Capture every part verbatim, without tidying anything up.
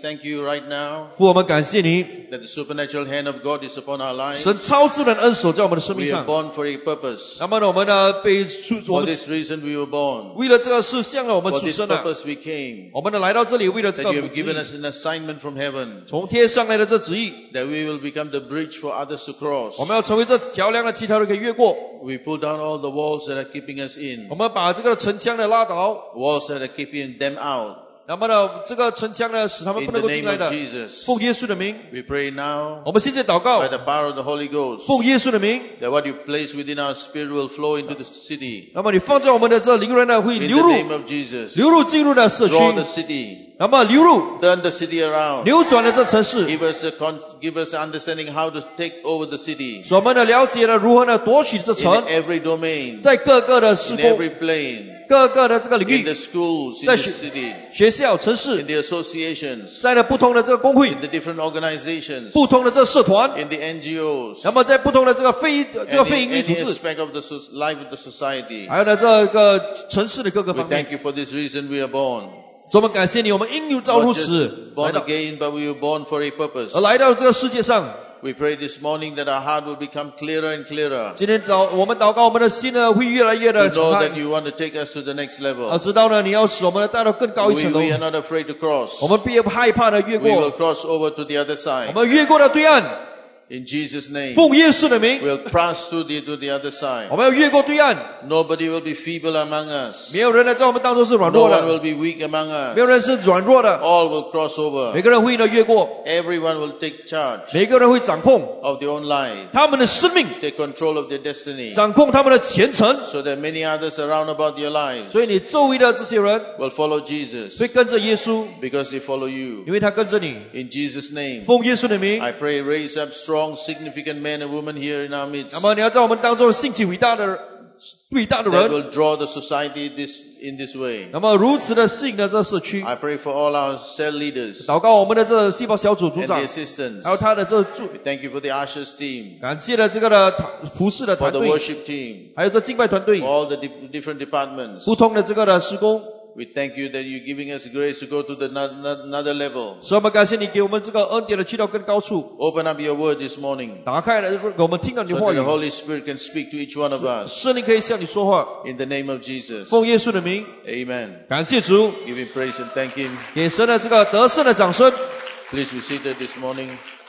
thank you right now 父，我们感谢你， that the supernatural hand of God is upon our lives. 神超自然恩手在我们的生命 We are 上。 born for a purpose. 那么呢，我们呢被出，我 For 们 this reason we were born. 为了这个事向了我们 For 出 this 生的， purpose we came. 我们呢来到这里，为了这 That 个 you have 旨 given 意， us an assignment from heaven. 从天上来的这旨意， That we will become the bridge for others to cross. 我们要成为这桥梁的其他人可以越过。 We pull down all the walls that are keeping us 我 in. 们把这个城墙呢拉倒， Walls that are keeping them out. 那么呢，这个城墙呢使他们 In 不 the 能够进 name 来 of 的。 Jesus. 奉耶稣的名， We pray now 我们现在祷告 by，the power of the Holy Ghost. 奉耶稣的名。 That what you place within our spirit will flow into the city. 那么你放在我们的这灵人呢，会 In 流 the 入 name of Jesus. 流入进入了社区， Draw the city. 那么流入 Turn the city around. 扭转了这城市， Give us a con- give us understanding how to take over the city. 使我们呢了解了如何呢夺取这 In 城， every domain. 在各个的施 In 工、 every plane. 各个的这个领 In 域 the，schools. In 在 the 学 city. 学校、城 In 市， the associations. 在了不同的这个工会、 In the different organizations. 不同的这个社团， In the N G Os. 那么在不同的这个非这个 And 非 in 营利组 any 织， aspect of the so- life of the society. 还有呢这个城市的各个 We 方面。 thank you for this reason we are born. 所以我们感谢你，我们因有造如 Not 此 just 来 born 到， again, but we were born for a purpose. 而来到这个世界上。 We pray this morning that our heart will become clearer and clearer. 今天早我们祷告，我们的心呢会越来越 To 的 know 敞 that 开， you want to take us to the next 而 level. 知道呢你要使我们呢带到更高一 We, 层楼， we are not afraid to cross. 我们并不害怕的越 We will 过， cross over to the other 我 side. 们越过了对岸， In Jesus' name. 奉耶稣的名， We'll pass to the, to the other side. 我们要越过对岸， Nobody will be feeble among us. 没有人呢在我们当中是软 No 弱 one 的， will be weak among 没有 us. 人是软弱的， All will cross 每 over. 个人会呢越过， Everyone will take charge 每个人会掌控 of their own life. 他们的生命， Take control of their destiny. 掌控他们的前程， So that many others around about your lives 所以你周围的这些人 will follow Jesus 会跟着耶稣， because they follow you. 因为他跟着你。 In Jesus' name. 奉耶稣的名， I pray raise up strong, significant men and women here in our midst 那么你要在我们当中兴起伟大的、伟大的 that 人， will draw the society this, in this way. 那么如此的吸引了这社区。 I pray for all our cell leaders 祷告我们的这细胞小组组 and 长 the，assistants. 还有他的这助， Thank you for the ushers team, 感谢了这个的服饰的 for 团 the 队， worship team, 还有这敬拜团队 for，all the di- different departments. 不同的这个的施工。 We thank you that you're giving us grace to go to the no- no- another level. 所以我们感谢你给我们这个恩典的去到更高处， Open up your word this morning 打开了，给我们听到你 so 的话 that the 语， Holy Spirit can speak to each one of us. 圣灵可以向你说话。 In the name of Jesus. 奉耶稣的名， Amen. 感谢主， Give him praise and thank him. 给神的这个得胜的掌声。 Please be seated this morning.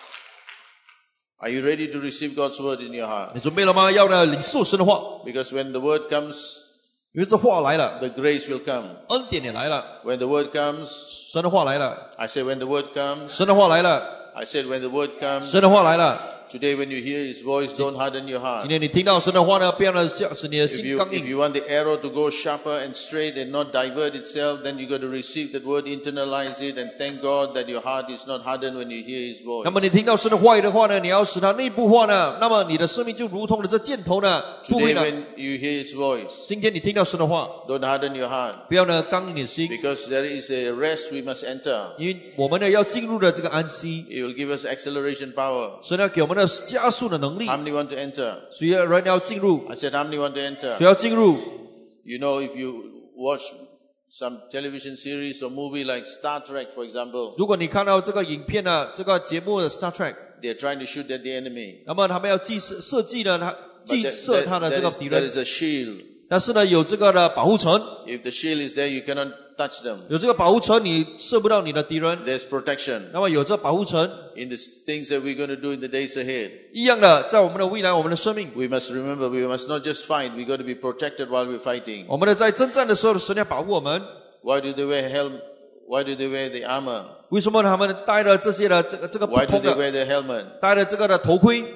Are you ready to receive God's word in your heart? 你准备了吗？要呢领受神的话， Because when the word comes, 因为这话来了， the grace will come. 恩典也来了， When the word comes, 神的话来了， I say when the word comes, 神的话来了， I said when the word comes, 神的话来了。 today when you hear his voice, don't harden your 今 heart. 天你听到神的话呢，不要呢像使你的 If 心 you, 刚 if 硬。 you want the arrow to go sharper and straight and not divert itself, then you got to receive that word, internalize it, and thank God that your heart is not hardened when you hear his voice. 那么你听到神的话语的话呢，你要使它内部化呢，那么你的生命就如同的这箭头呢，不会 Today 呢。 when you hear his voice, 今天你听到神的话， don't harden your heart. 不要呢刚硬你的心， Because there is a rest we must enter. 因为我们呢要进入的这个安息， It will give us acceleration power. 神要给我们的加速的能力。 How many want to enter? 谁要人要进入？ I said, how many want to enter? 谁要进入？ You know, if you watch some television series or movie like Star Trek, for example, 如果你看到这个影片呢，这个节目的 Star Trek， they're trying to shoot at the enemy. 那么他们要计设设计呢，他 But 计 there, 设 there- 他的这 there 个 is, 敌 there 人， is a shield. 但是呢有这个的保护层， If the shield is there, you cannot touch them. 有这个保护层，你射不到你的敌人。 There's protection 那么有这保护层， in the things that we're going to do in the days ahead. 一样的，在我们的未来，我们的生命， We must remember, we must not just fight, we got to be protected while we're fighting. 我们的在征战的时候，神要保护我们。 Why do they wear helm? Why do they wear the armor? 为什么他们戴了这些的这个这个不 Why do 同 they 的， wear the helmet? 戴了这个的头盔？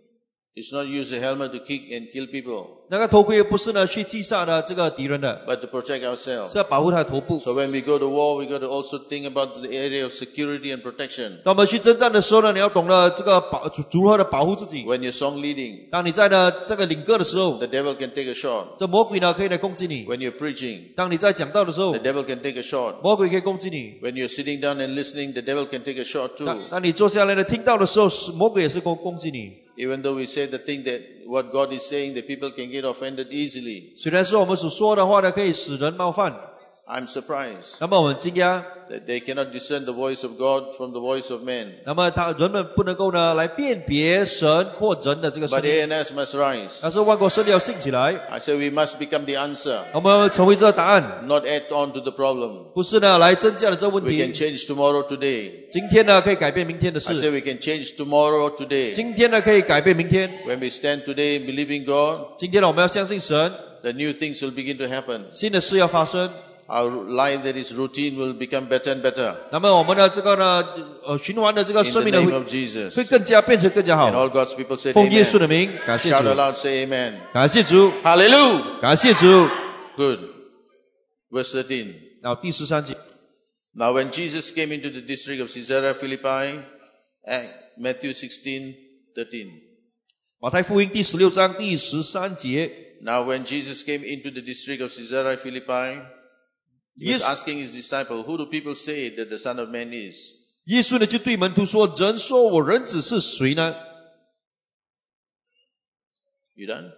It's not use the helmet to kick and kill people, 那个头盔不是呢去击杀的这个敌人的， but to protect ourselves. 是要保护他的头部。 So when we go to war, we got to also think about the area of security and protection. 当我们去征战的时候呢，你要懂得这个保如何的保护自己。 When you're song leading, 当你在呢这个领歌的时候， the devil can take a shot. 这魔鬼呢可以来攻击你； When you're preaching, 当你在讲道的时候 the，devil can take a shot. 魔鬼可以攻击你； When you're sitting down and listening, the devil can take a shot 当 too. 当你坐下来呢听到的时候，是魔鬼也是攻攻击你。 Even though we say the thing that what God is saying, the people can get offended easily. 虽然是我们所说的话呢，可以使人冒犯， I'm surprised 那么我们惊讶， that they cannot discern the voice of God from the voice of man. 那么他人们不能够呢来辨别神或人的这个声 But 音， A N S must rise. 但是万国胜利要兴起来， I say we must become the answer, 我们要成为这个答案， not add on to the problem. 不是呢来增加了这个问 We can 题。 change tomorrow today. 今天呢可以改变明天的 I say 事， we can change tomorrow today. 今天呢可以改变明天。 When we stand today believing God, 今天呢我们要相信神， the new things will begin to happen. 新的事要发生。 Our life that is routine will become better and better. 那么我们的这个呢呃循环的这个 In 生 the 命呢 name 会 of Jesus. 会更加变成更加 And 好。 all God's people said 奉耶稣的 amen. 名，感谢 Shout 主， aloud, say amen. 感谢主， Hallelujah. 感谢主。 Good. Verse thirteen. 然后第十三节， Now when Jesus came into the district of Caesarea Philippi, eh, Matthew sixteen thirteen. 马太福音第十六章第十三节， Now when Jesus came into the district of Caesarea Philippi, he was Yes. asking his disciple, who do people say that the Son of Man is? 耶稣呢就对门徒说：“人说我人子是谁呢？” You done?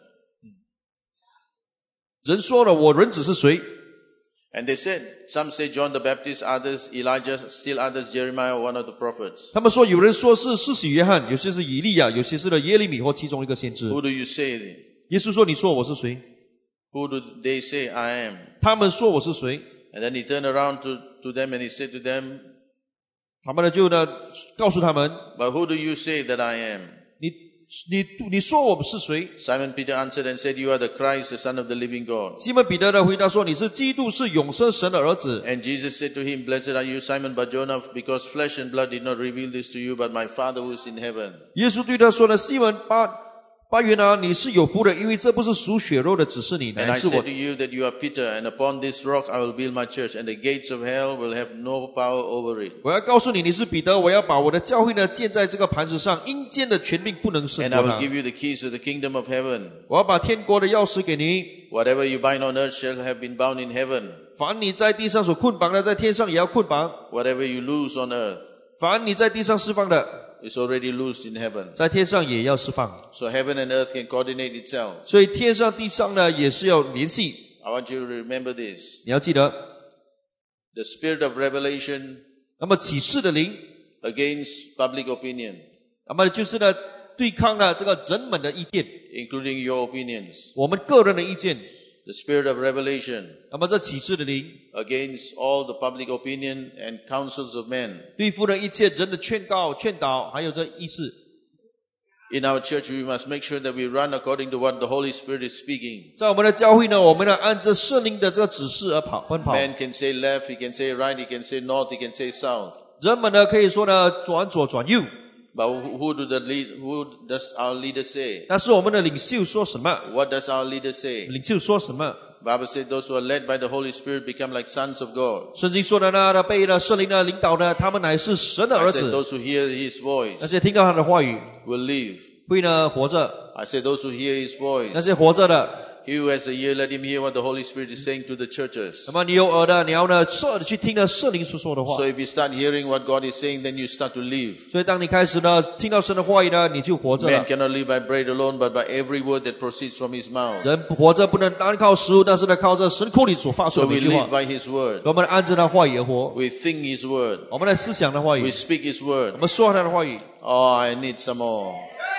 人说了我人子是谁？ And they said, some say John the Baptist, others Elijah, still others Jeremiah, one of the prophets. 他们说有人说是施洗约翰，有些是以利亚，有些是耶利米或其中一个先知。 Who do you say? 耶稣说：“你说我是谁 Who do they say I am?？” 他们说我是谁？ And then he turned around to, to them and he said to them, 他们呢就呢告诉他们 but who do you say that I am?：“ 你你你说我是谁 Simon Peter answered and said, you are the Christ, the Son of the living God.？” 西门彼得呢回答说：“你是基督，是永生神的儿子。” And Jesus said to him, blessed are you, Simon Bar-Jonah, because flesh and blood did not reveal this to you, but my Father who is in heaven. 耶稣对他说呢：“西门巴巴约拿，你是有福的，因为这不是属血肉的，只是你， And 乃 I 是 say 我 to。you that you are Peter, and upon this rock I will build my church, and the gates of hell will have no power over it. 我要告诉你，你是彼得，我要把我的教会呢建在这个磐石上，阴间的权柄不能胜 And I 过 will 它。 give you the keys of the kingdom of heaven. 我要把天国的钥匙给你， Whatever you bind on earth shall have been bound in heaven. 凡你在地上所捆绑的，在天上也要捆绑； Whatever you loose on earth 凡你在地上释放的， is already loosed in heaven. 在天上也要释放。 So heaven and earth can coordinate itself. 所以天上地上呢也是要联系。 I want you to remember this. 你要记得， The spirit of revelation 那么启示的灵， against public opinion, 那么就是呢对抗了这个人们的意见， including your opinions. 我们个人的意见。 The spirit of revelation 那么这启示的灵， against all the public opinion and counsels of men. 对付了一切人的劝告、劝导，还有这意识。 In our church, we must make sure that we run according to what the Holy Spirit is speaking. 在我们的教会呢，我们呢按着圣灵的这个指示而跑奔跑。 Man can say left, he can say right, he can say north, he can say south. 人们呢可以说呢转左转右， But who who do the lead, who does our leader say? 但是我们的领袖说什么？ What does our leader say? 领袖说什么？ Bible said those who are led by the Holy Spirit become like sons of God. 圣经说的呢，被呢圣灵呢领导呢，他们乃是神的 I 儿 said 子， those who hear his 那 voice 些听到他的话语， will live. 会呢活着。 I said those who hear his 那 voice. 些活着的， He who has a ear, let him hear what the Holy Spirit is saying to the churches. 那么你有耳的，你要呢侧耳去听呢圣灵所说的话 So。if you start hearing what God is saying, then you start to live. 所以当你开始呢听到神的话语呢，你就活着 Man 了。 cannot live by bread alone, but by every word that proceeds from his mouth. 人活着不能单靠食物，但是呢靠着神口里所发出 So 的每 we 句 live 话。 by his word. 我们按着他话语而活， We think his word. 我们来思想的话 We 语， speak his 我 word. 们说他的话语。 Oh, I need some more.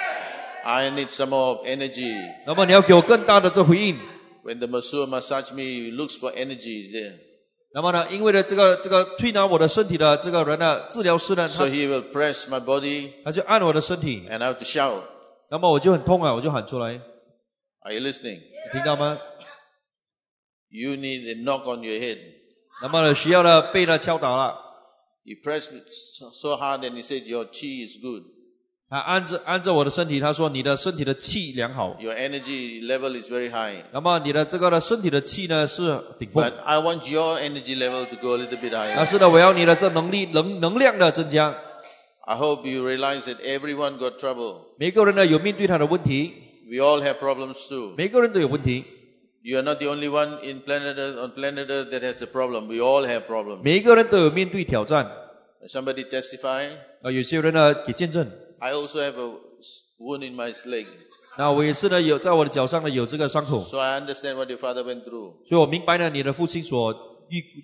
I need some more energy. 那么你要给我更大的这回应。 When the masseur massage me, he looks for energy there. 那么呢，因为呢这个这个推拿我的身体的这个人呢，治疗师呢， So 他 he will press my body 他就按我的身体， and I have to shout. 那么我就很痛啊，我就喊出来， Are you listening? 你听到吗？ You need a knock on your head. 那么呢需要呢被呢敲打了， He pressed me so so hard and he said, your chi is good. 他按着按着我的身体，他说你的身体的气良好， Your energy level is very high. 那么你的这个呢身体的气呢是顶峰 But，I want your energy level to go a little bit 但 higher. 是呢我要你的这能力能能量的增加。 I hope you realize that everyone got trouble. 每个人呢有面对他的问题， We all have problems too. 每个人都有问题， You are not the only one in planet Earth, on planet Earth that has a problem. We all have problems. 每一个人都有面对挑战。 Somebody testify. 啊，有些人呢给见证， I also have a wound in my leg. 那我也是呢有在我的脚上呢有这个伤口， So I understand what your father went through. 所以我明白呢你的父亲所遇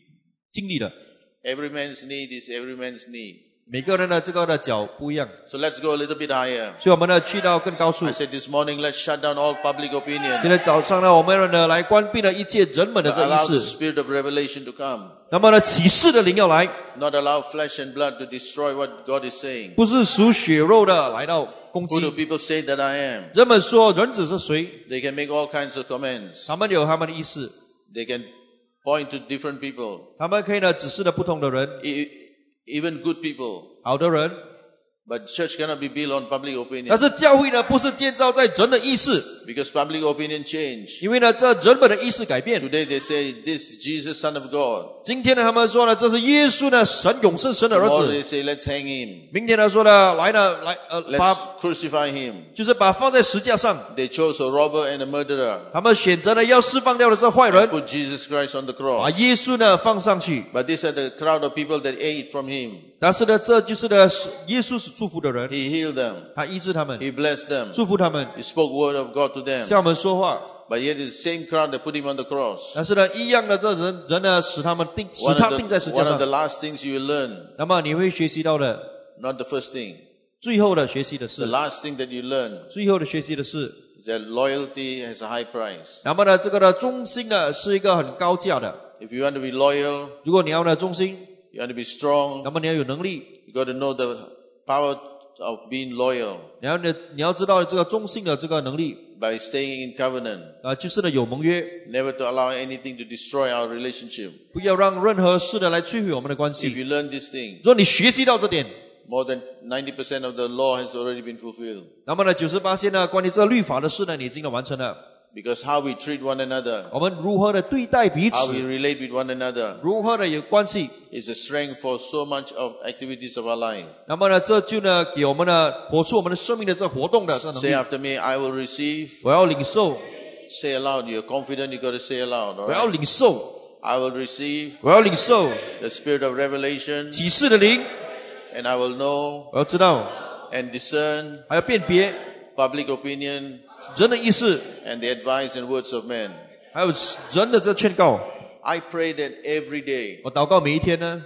经历的。 Every man's need is every man's need. 每个人的这个的脚不一样， So let's go a little bit higher. 所以我们呢去到更高处 I。said this morning, let's shut down all public 现 opinion. 在早上呢，我们呢来关闭了一切人们的这 Allow 意 the 识， spirit of revelation to come. 那么呢启示的灵要来， Not allow flesh and blood to destroy what God is saying. 不是属血肉的来到攻 Who do 击。 people say that I am? 人们说人子是谁， They can make all kinds of comments. 他们有他们的意思， They can point to different people, 他们可以呢指示的不同的人， e- even good people. 好的人。 But church cannot be built on public 但 opinion 是教会呢不是建造在人的意识， because public opinion change. 因为呢这人们的意识改变。 Today they say this is Jesus, Son of God. 今天呢他们说呢这是耶稣呢神永生神的儿 Tomorrow they 子， say let's hang him, 明天呢说呢来呢来呃 let's 把 crucify him. 就是把放在石架上， They chose a robber and a murderer. 他们选择了要释放掉的这坏人， Put Jesus Christ on the 把 cross. 耶稣呢放上去。 But these are the crowd of people that ate from him. 但是呢这就是呢是耶稣是祝福的人， He healed them. 他医治他们， He blessed them. 祝福他们， He spoke word of God to them. 向我们说话。 But yet it's the same crowd that put him on the cross. 但是呢一样的这人人呢使他们钉使 One 他 of 钉在石 the, 架 one of the 上。 last things you will learn, 那么你会学习到的， not the first thing. 最后的学习的 The 是， last thing that you learn 最后的学习的是， is that loyalty has a high price. 那么呢这个的忠心呢是一个很高价的。 If you want to be loyal, 如果你要呢忠心， you want to be strong, 那么你要有能力， you got to know the power of being loyal 你要呢你要知道这个忠心的这个能力 by staying in covenant, 啊、就是呢有盟约， never to allow anything to destroy our relationship. 不要让任何事的来摧毁我们的关 If 系。 you learn this thing, 如果你学习到这点， more than ninety percent of the law has already been fulfilled. 那么呢九十八线呢关于这个律法的事呢，你已经呢完成了。 Because how we treat one another, 我们如何的对待彼 how we 此， relate with one another, 如何的有关系， is a strength for so much of activities of our life. 那么呢这就呢给我们呢活出我们的生命的这活动的这能 Say 力。 after me, I will receive. 我要领受， Say aloud. You're confident, you got to say aloud. All 我要 right? 领受， I will receive 我要领受 the spirit of revelation, 启示的灵， and I will know 我要知道， and discern 还要辨别 public opinion 人的意思， and the advice and words of men. 还有人的这劝告。 I pray that every day 我祷告每一天呢，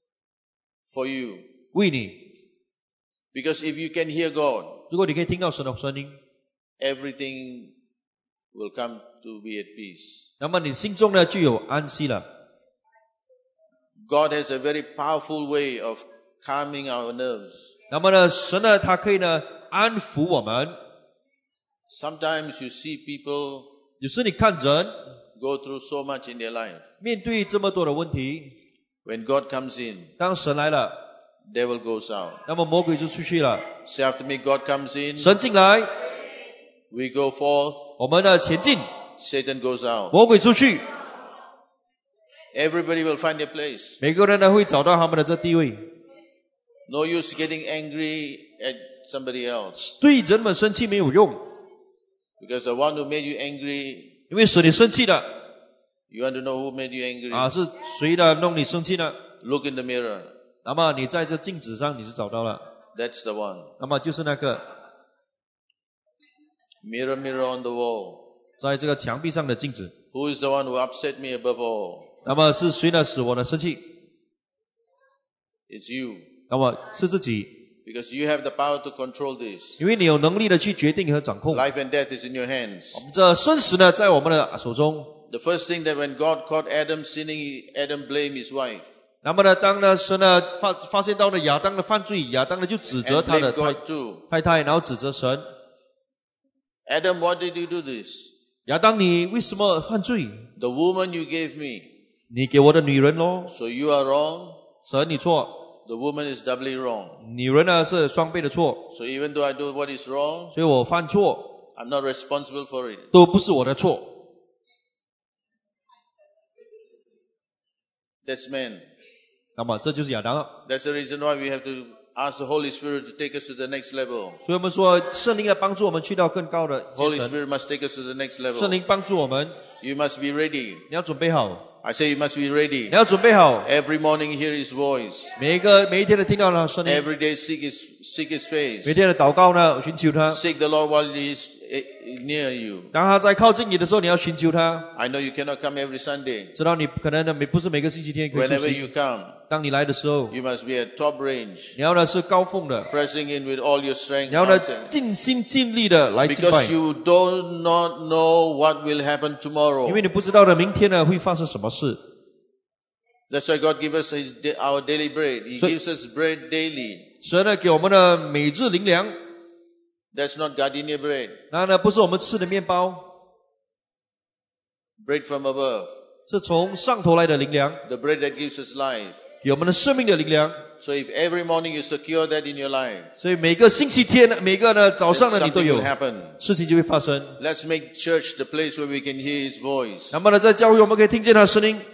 for you. 为你， Because if you can hear God, 如果你可以听到神的声音， everything will come to be at peace. 那么你心中呢就有安息了。 God has a very powerful way of calming our nerves. 那么呢，神呢他可以呢安抚我们。 Sometimes you see people 有时你看人 go through so much in their life. 面对这么多的问题， When God comes in, 当神来了， devil goes out. 那么魔鬼就出去了。 Say after me, God comes in, 神进来， we go forth, 我们呢前进， Satan goes out. 魔鬼出去， Everybody will find their place. 每个人呢会找到他们的这地位。 No use getting angry at somebody else. 对人们生气没有用， Because the one who made you angry, 因为使你生气的 you want to know who made you angry? 啊是谁的弄你生气呢？ Look in the mirror. 那么你在这镜子上你就找到了， That's the one. 那么就是那个 Mirror, mirror on the wall. 在这个墙壁上的镜子。 Who is the one who upset me above all? 那么是谁呢使我呢生气？ It's you. 那么是自己， Because you have the power to control this. 因为你有能力的去决定和掌控。 Life and death is in your hands. 我们这生死呢在我们的手中。 The first thing that when God caught Adam sinning, he- Adam blamed his wife 那么呢，当呢神呢发发现到了亚当的犯罪，亚当呢就指责 and 他的 blamed 太 God too. 太太，然后指责神。 Adam, why did you do this? 亚当，你为什么犯罪？ The woman you gave me. 你给我的女人咯， So you are wrong. 神你错， The woman is doubly wrong. 女人呢是双倍的错， So even though I do what is wrong, 所以我犯错 I'm not responsible for it. 都不是我的错。 That's man. 那么这就是亚当。 That's the reason why we have to ask the Holy Spirit to take us to the next level. 所以我们说圣灵来帮助我们去到更高的阶 Holy 层， Spirit must take us to the next 圣 level. 灵帮助我们， You must be ready. 你要准备好， I say you must be ready. 你要准备好， Every morning hear His voice. 每一个每一天的听到他的声音， Every day seek His seek His 每 face. 天的祷告呢，寻求他， Seek the Lord while He is near you. 当他在靠近你的时候，你要寻求他。 I know you cannot come every Sunday. 知道你可能呢，每不是每个星期天可以出 Whenever 席。 you come, 当你来的时候， you must be at top range, 你要呢是高峰的， pressing in with all your strength. 你要呢 outside. 尽心尽力的来敬拜 Because，you do not know what will happen tomorrow. 因为你不知道的明天呢会发生什么事。 That's why God gives us his, our daily bread. He So- gives us bread daily. 神呢给我们的每日灵粮， That's not gardenia bread. 那呢不是我们吃的面包， Bread from above. 是从上头来的灵粮， The bread that gives us life. 给我们的生命的灵粮。 So if every morning you secure that in your life, 所以每个星期天，每个呢早 then 上呢你都 something 有 will happen. 事情就会发生。 Let's make church the place where we can hear his voice. 那么呢在教会我们可以听见他的声音，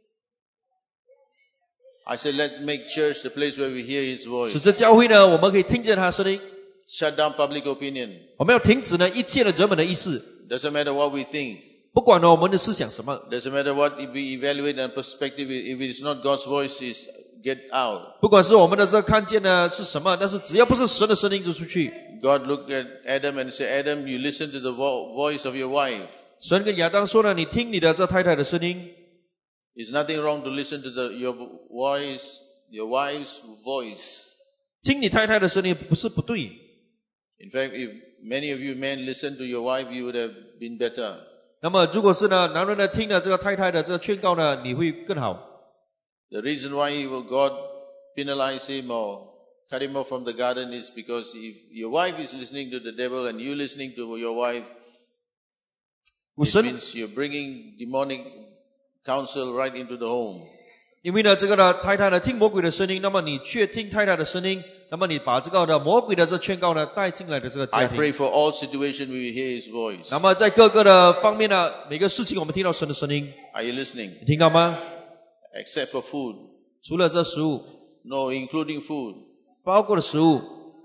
I said, let's make church the place where we hear his 使 voice. 这教会呢我们可以听见他的声音。 Shut down public opinion. 我们要停止呢一切的人们的意识， Doesn't matter what we think. 不管呢我们的思想什么， Doesn't matter what if we evaluate and perspective. If it is not God's voice, is get out. 不管是我们的这看见呢是什么，但是只要不是神的声音就出去。 God looked at Adam and said, Adam, you listen to the vo- voice of your wife. 神跟亚当说呢，你听你的这太太的声音， There's nothing wrong to listen to the, your voice, your wife's voice. 听你太太的声音不是不对。 In fact, if many of you men listen to your wife, you would have been better. 那么如果是呢男人呢听了这个太太的这个劝告呢，你会更好。 The reason why he will God penalize him or cut him off from the garden is because if your wife is listening to the devil and you listening to your wife, 我 it 神 means you're bringing demonic counsel right into the home. 因为呢这个呢太太呢听魔鬼的声音，那么你却听太太的声音，那么你把这个的魔鬼的这劝告呢带进来的这个 I 家庭。 pray for all situations we will hear his voice. 那么在各个的方面呢，每个事情我们听到神的声音， Are you listening? 你听到吗？ Except for food. 除了这食物， No, including food. 包括的食物，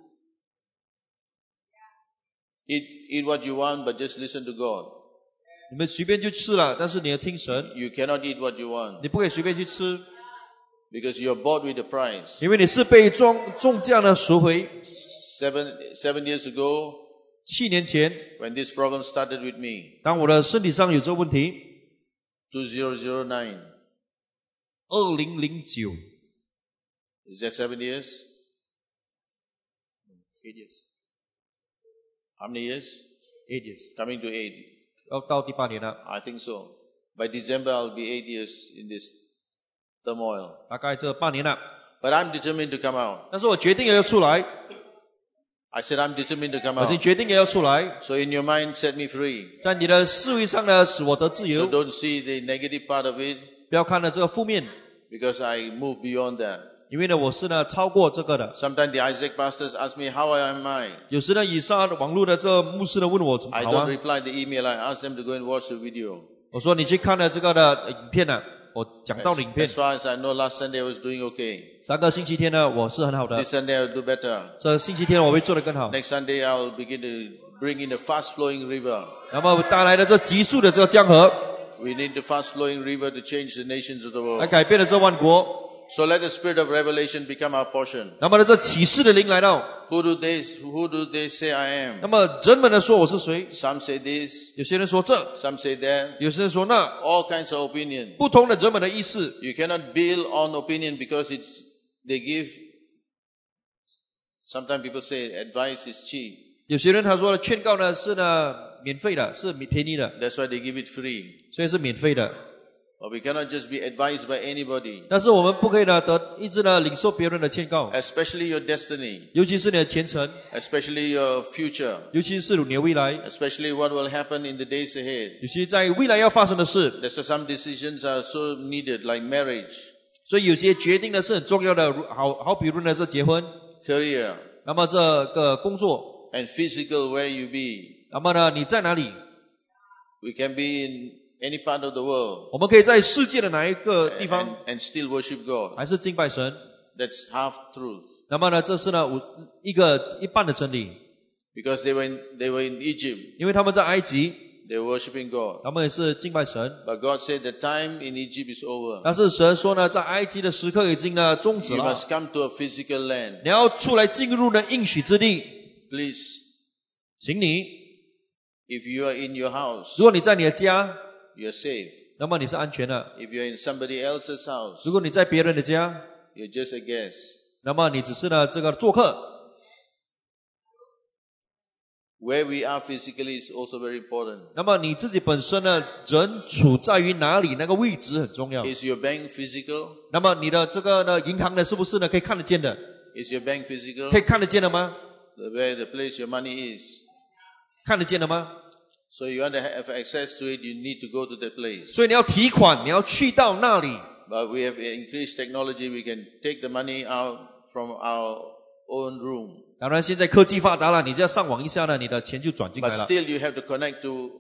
Eat, eat what you want, but just listen to God. 你们随便就吃了，但是你要听神， You cannot eat what you want 你不可以随便去吃， because you're bought with a price. 因为你是被重重价的赎回。 Seven, seven years ago, 七年前， when this problem started with me, 当我的身体上有这个问题， two thousand nine, 二零零九 is that seven years? eight years How many years? eight years Coming to eight. 要到第八年了， I think so. By December, I'll be eight years in this turmoil. 大概这八年了。 But I'm determined to come out. 但是我决定也要出来， I said I'm determined to come 我已经 out. 决定也要出来， So in your mind, set me free. 在你的思维上呢，使我得自 So 由， don't see the negative part of it 不要看了这个负面， because I move beyond that. 因为呢，我是呢超过这个的。 Sometimes the Isaac pastors ask me, how am I? 有时呢，以上网络的这个牧师呢问我怎么 I 好 don't 啊？ reply the email. I ask them to go and watch the video. 我说你去看了这个的影片呢，我讲到的影片 As，far as I know, last Sunday I was doing okay. 上个星期天呢我是很好的， This Sunday I'll do better. 这星期天我会做得更好。 Next Sunday I'll begin to bring in a fast-flowing river. 那么带来的这急速的这个江河， We need the fast-flowing river to change the nations of the 来 world. 改变了这万国。 So let the spirit of revelation become our portion. 那么呢，这启示的灵来到， Who do they, who do they say I 那 am? 么人们呢说我是谁？ Some say this, 有些人说这， some say that. 有些人说那， All kinds of opinion. 不同的人们的意思。 You cannot build on opinion because it's, they give, sometimes people say advice is cheap. 有些人他说劝告呢是呢免费的，是便宜的， That's why they give it free. 所以是免费的。 But we cannot just be advised by anybody, 但是我们不可以呢得一直呢领受别人的劝告， especially your destiny, 尤其是你的前程， especially your future, 尤其是你的未来， especially what will happen in the days ahead. 尤其在未来要发生的事。 That's why some decisions are so needed, like marriage, 所以有些决定呢是很重要的，如好好比如呢是结婚， career, 那么这个工作， and physical where you be. 那么呢你在哪里？ We can be in any part of the world 我们可以在世界的哪一个地 and, 方， and still worship God. 还是敬拜神？ That's half truth. 那么呢这是呢五一个一半的真理， Because they were in, they were in Egypt, 因为他们在埃及， they were worshiping God. 他们也是敬拜神。 But God said the time in Egypt is over. 但是神说呢，在埃及的时刻已经呢终止 You 了， must come to a physical land. 你要出来进入呢应许之地， Please 请你 If you are in your house, 如果你在你的家， you're safe. 那么你是安全的。 If you're in somebody else's house, 如果你在别人的家， you're just a guest. 那么你只是呢这个做客。 Where we are physically is also very important. 那么你自己本身呢，人处在于哪里，那个位置很重要。 Is your bank physical? 那么你的这个呢，银行呢，是不是呢可以看得见的？ Is your bank physical? 可以看得见的吗？ The where the place your money is. 看得见的吗？ So you want to have access to it, you need to go to that place. 所以你要提款，你要去到那里。 But we have increased technology, we can take the money out from our own room. 当然，现在科技发达了，你只要上网一下呢，你的钱就转进 But 来了。 still you have to connect to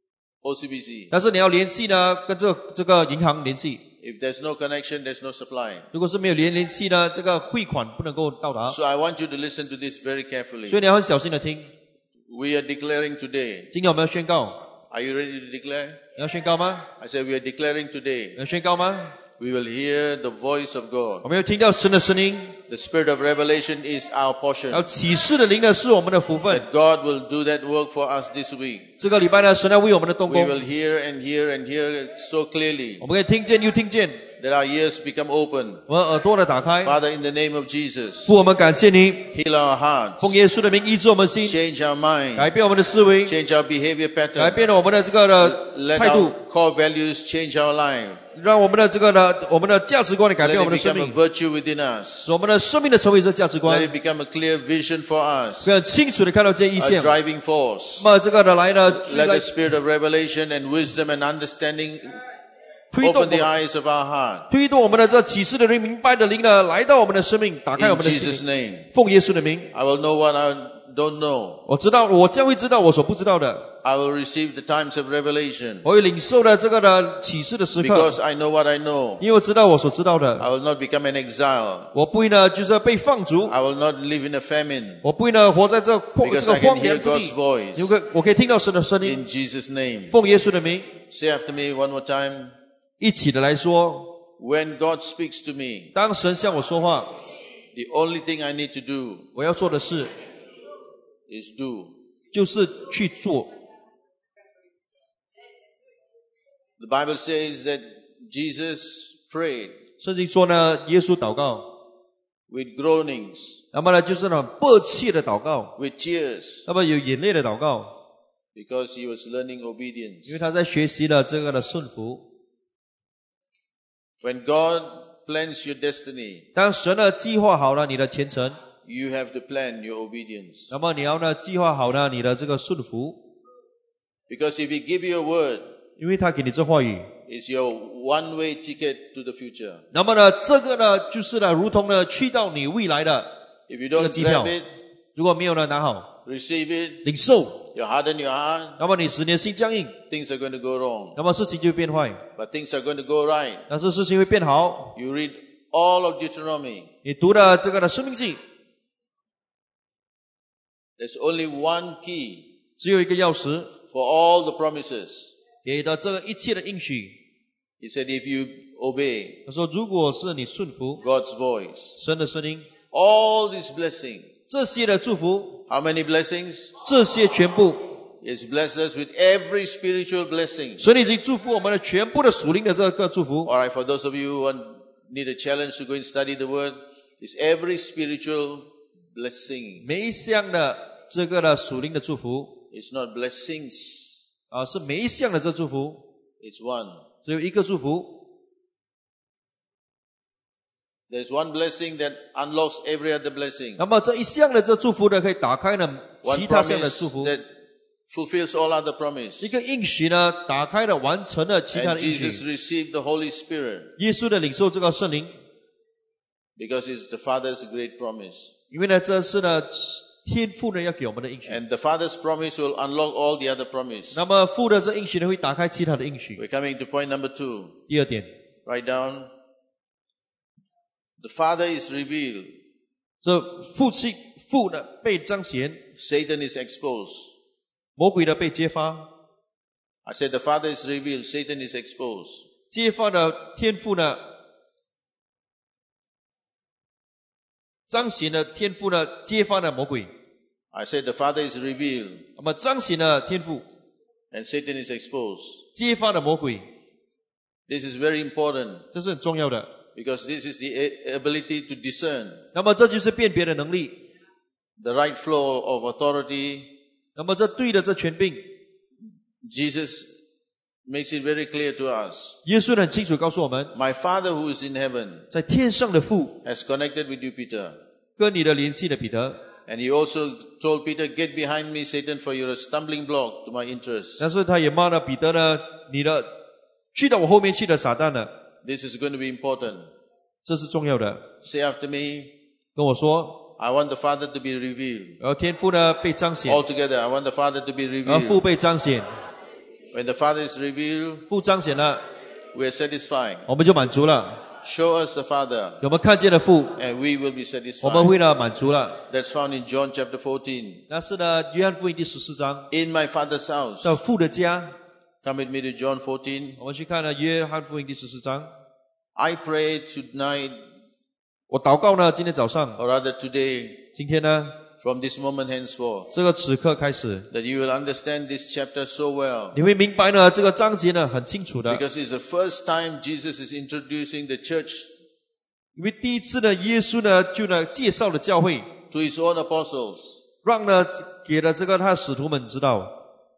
O C B C. 但是你要联系呢，跟这这个银行联系。 If there's no connection, there's no supply. 如果是没有联联系呢，这个汇款不能够到达。 So I want you to listen to this very 所 carefully. 以你要很小心的听。 We are declaring today. 今天我们要宣告， Are you ready to declare? 你要宣告吗？ I said we are declaring 你 today. 要宣告吗？ We will hear the voice of 我 God. 们要听到神的声音。 The spirit of revelation is our 然 portion. 后启示的灵呢，是我们的福分。 That God will do that work for us this week. 这个礼拜呢，神要为我们的动 We 工， will hear and hear and hear so clearly 我们可以听见又听见， that our ears become open. 我们耳朵的打开。 Father, in the name of Jesus, 父，我们感谢你， heal our hearts, 奉耶稣的名医治我们心， change our mind, 改变我们的思维， change our behavior 改 pattern. 变了我们的这个的 Let 态 our 度， core values change our life. 让我们的这个呢，我们的价值观改 Let 变我 it 们的生 become a 命， virtue within us. 使我们的生命的成为这价值 Let 观， it become a clear vision for us, 更清楚的看到这一 a 线。 driving force. 那么这个呢，来呢， Let 来 the spirit of revelation and wisdom and understanding 推动我 open the 们， eyes of our heart. 推动我们的这启示的灵、明白的灵呢，来到我们的生命，打开我 In 们的 Jesus' 心。 name. 奉耶稣的名， I will know what I don't know. 我知道，我将会知道我所不知道的， I will receive the times of revelation 我会领受了这个的启示的时刻， because I know what I know. 因为我知道我所知道的， I will not become an exile. 我不会呢，就是被放逐， I will not live in a famine 我不会呢，活在这荒 because 这个 I can 荒 hear 凉之 God's 地， voice. 因为我可以听到神的声音。 In Jesus' name. 奉耶稣的名， Say after me one more time. 一起的来说， When God speaks to me, 当神向我说话， the only thing I need to do 我要做的事 is do. 就是去做。 The Bible says that Jesus prayed 圣经说呢，耶稣祷告， with groanings, 那么呢，就是那种迫切的祷告， with tears, 那么有眼泪的祷告， because he was learning obedience. 因为他在学习了这个的顺服。 When God plans your destiny, 当神呢计划好了你的前程， you have to plan your obedience. 那么你要呢计划好呢你的这个顺服， Because if he give you a word, 因为他给你这话语， it's your one-way ticket to the future. 那么呢这个呢就是呢如同呢去到你未来的 If you 这个 don't 机票 grab，it, 如果没有呢拿好 receive it, 领受， you harden your heart, 那么你使你的心僵硬， things are going to go wrong. 那么事情就会变坏， But things are going to go right. 但是事情会变好。 You read all of Deuteronomy. 你读的这个的生命记， There's only one key 只有一个钥匙， for all the promises. 给的这个一切的应许。 He said, if you obey 他说，如果是你顺服 God's voice, 神的声音， all this blessing, 这些的祝福， how many blessings? 这些全部， He's blessed us with every spiritual blessing. 神已经祝福我们的全部的属灵的这个祝福。 All right, for those of you who want, need a challenge to go and study the word, it's every spiritual blessing. 每一项的这个的属灵的祝福 It's not blessings, 啊，是每一项的这祝福， it's one. 只有一个祝福。 There's one blessing that unlocks every other blessing. 那么这一项的这祝福呢，可以打开呢 One 其他项的 promise 祝福。 that fulfills all other promise. 一个应许呢，打开了完成了其他 And 的应 Jesus 许。 received the Holy Spirit 耶稣的领受这个圣灵， because it's the Father's great promise. 因为呢，这是呢天父呢要给我们的应许。 And the Father's promise will unlock all the other promise. 那么父的这应许呢，会打开其他的应许。 We're coming to point number two. 第二点， Write down. The Father is revealed. 这父亲父呢被彰显， Satan is exposed. 魔鬼呢被揭发， I said the Father is revealed. Satan is exposed. 揭发的天父呢，彰显了天父呢，揭发了魔鬼。 I said the Father is revealed. 那么彰显了天父， and Satan is exposed. 揭发了魔鬼， This is very important 这是很重要的。 because this is the a- ability to discern 那么这就是辨别的能力， the right flow of authority. 那么这对的这权柄， Jesus makes it very clear to us. 耶稣很清楚告诉我们， My Father who is in heaven 在天上的父 has connected with you, Peter. 跟你的联系的彼得， And he also told Peter, get behind me, Satan, for you're a stumbling block to my interests. 但是他也骂了彼得呢，你的去到我后面去的撒旦呢， This is going to be important. 这是重要的。 Say after me, 跟我说， I want the Father to be revealed. 然后天父呢被彰显， All together, I want the Father to be 而父 revealed. 被彰显， When the Father is revealed, 父彰显了， we are satisfied. 我们就满足了。 Show us the Father, 我们看见了父， and we will be 我们 satisfied. 会呢满足了。 That's found in John chapter fourteen. 那是呢，约翰福音第十四章， In my Father's house. 在父的家。 Come with me to John fourteen. 我们去看呢，约翰福音第十四章。 I pray tonight, 我祷告呢，今天早上， or rather today, 今天呢， from this moment henceforth, 这个此刻开始， that you will understand this chapter so well. 你会明白呢，这个章节呢很清楚的， Because it's the first time Jesus is introducing the church 因为第一次呢，耶稣呢就呢介绍了教会， to his own apostles. 让呢给了这个他的使徒们知道，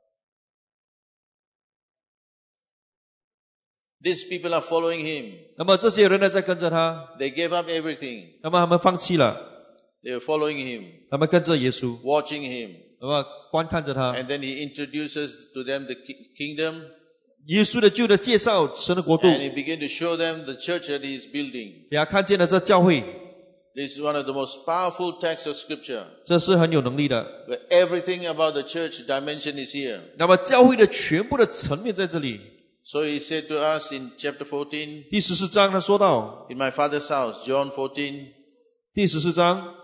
These people are following him. 那么这些人呢在跟着他， They gave up everything. 那么他们放弃了， They were following him, 他们跟着耶稣， watching him. 那么观看着他， And then he introduces to them the ki- kingdom, 耶稣的旧的介绍神的国度， and he began to show them the church that he is building. 给他看见了这教会， This is one of the most powerful texts of scripture, 这是很有能力的。 where everything about the church dimension is here. 那么教会的全部的层面在这里。 So he said to us in chapter fourteen, 第十四章他说到， in my Father's house, John fourteen. 第十四章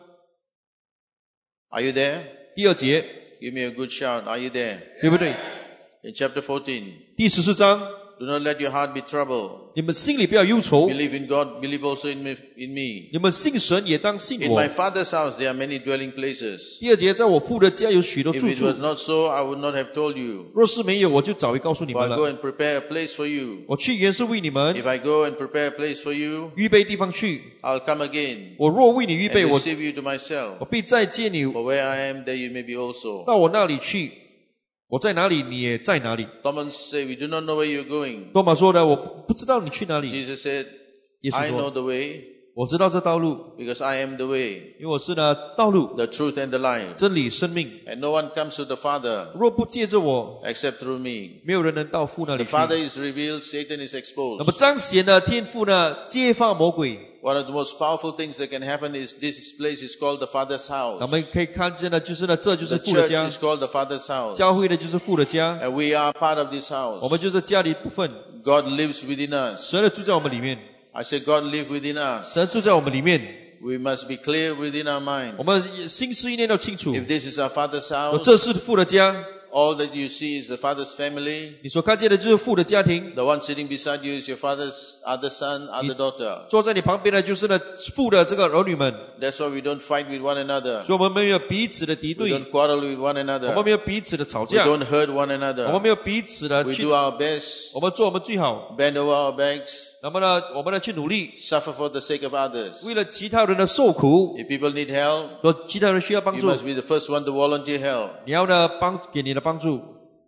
Are you there? 第二节， Give me a good shout. Are you there? 对不对？ In chapter fourteen, 第十四章， do not let your heart be troubled. 你们心里不要忧愁， Believe in God, believe also in me. In me. 你们信神也当信 In 我 my。Father's house, there are many dwelling places. 第二节，在我父的家有许多 If 住 it 处 was，not so, I would not have told you. 若是没有，我就早已告诉你 For 们 I go 了。 and prepare a place for you. 我去原是为你们 If I go and prepare a place for you, 预备地方去。 I'll come again 我若为你预 and 备，我 receive you to myself. 我必再接你 For where I am, there you may be also. 到我那里去。我在哪里，你也在哪里。 Thomas said, we do not know where you're going. 多马说的，我不知道你去哪里。 Jesus said, 耶稣 I know 说， the way 我知道这道路， because I am the way, 因为我是呢道路、 the truth and the life. 真理、生命。 And no one comes to the Father 若不借着我， except through me. 没有人能到父那里 The 去。 Father is revealed, Satan is 那 exposed. 么彰显的天父呢，揭发魔鬼。 One of the most powerful things that can happen is this place is called the Father's 我 house. 们可以看见的，就是呢，这就是 The 父的 church 家， is called the Father's house. 教会的就是父的家， And we are part of this 我 house. 们就是家里一部分。 God lives within us. 神的住在我们里面， I say God lives within us. 神住在我们里面， We must be clear within our mind. 我们心思意念要清楚。 If this is our Father's 我 house, 这是父的家， all that you see is the Father's family. 你所看见的就是父的家庭， The one sitting beside you is your father's other son, other daughter. 坐在你旁边的就是呢父的这个儿女们， That's why we don't fight with one another. 所以我们没有彼此的敌 We 对， don't quarrel with one 我们 another. 没有彼此的吵 We 架， don't hurt one 我们 another. 没有彼此的 We 去 do，our best, 我们做我们最好， bend over our backs, 那么呢，我们呢去努力， suffer for the sake of others. 为了其他人的受苦， If people need help, 说其他人需要帮 you 助， must be the first one to volunteer help. 你要呢帮给你的帮助。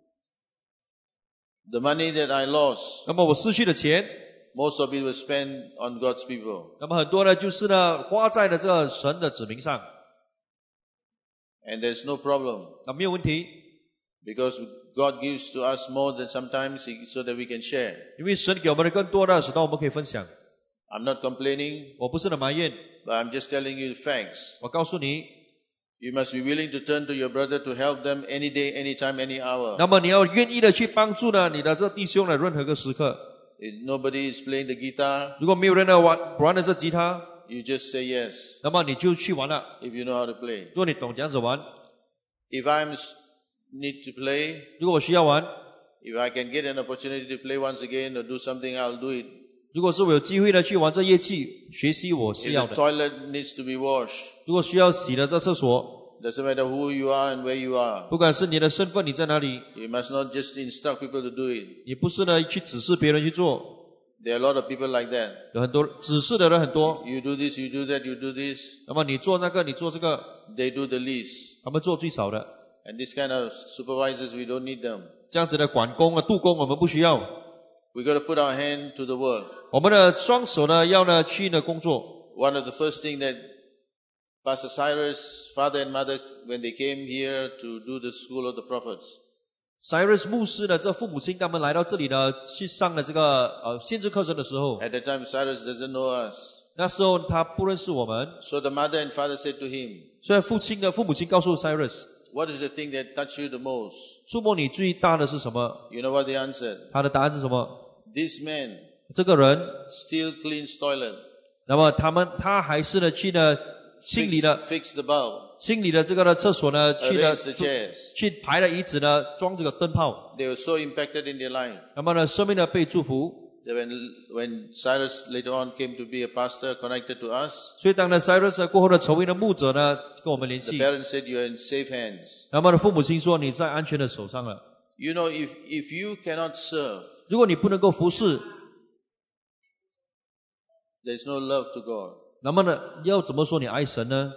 The money that I lost, 那么我失去的钱， most of it was spent on God's people. 那么很多呢就是呢花在了这神的子民上， And there's no problem 那没有问题， because God gives to us more than sometimes he- so that we can share. 因为神给我们的更多的，使到我们可以分享。 I'm not complaining, 我不是的埋怨， but I'm just telling you facts. 我告诉你， You must be willing to turn to your brother to help them any day, anytime, any hour. 那么你要愿意的去帮助呢你的这弟兄的任何个时刻。 If nobody is playing the guitar, 如果没有人来玩玩的这吉他， you just say yes 那么你就去玩了。 if you know how to play. 如果你懂这样子玩， If I need to play, 如果我需要玩， if I can get an opportunity to play once again or do something, I'll do it. 如果是我有机会的去玩这乐器，学习我 If 需要 the 的。 toilet needs to be washed, 如果需要洗的这厕所， Doesn't matter who you are and where you are. 不管是你的身份你在哪里， You must not just instruct people to do it. 你不是呢去指示别人去做。 There are a lot of people like that. 有很多指示的人很多， You do this, you do that, you do this. 那么你做那个，你做这个， They do the least. 他们做最少的。 And this kind of supervisors, we don't need them. 这样子的管工啊、督工我们不需要， We got to put our hand to the work. 我们的双手呢要呢去呢工作。 One of the first thing that Pastor Cyrus, father and mother, when they came here to do the school of the prophets, Cyrus 牧师呢，这父母亲他们来到这里呢，去上了这个呃先知课程的时候， at that time Cyrus doesn't know us. 那时候他不认识我们， So the mother and father said to him, 所以父亲的父母亲告诉 Cyrus， what is the thing that touched you the most? 触摸你最大的是什么？ You know what they answered? 他的答案是什么？ This man 这个人， still cleans toilet, 那么他们他还是呢去呢清理 fix, 了 fix the bulb, 清理了这个的厕所呢，去呢 arrange the chairs. 去排了椅子呢，装这个灯泡， They were so impacted in their life. 那么呢生命呢被祝福。 That when, when Cyrus later on came to be a pastor connected to us, 所以当呢 Cyrus 过后的成为了牧者呢，跟我们联 the 系， parents said, you're in safe hands. 那么呢父母亲说你在安全的手上了。 You know, if, if you cannot serve, 如果你不能够服侍， there's no love to God. 那么呢要怎么说你爱神呢？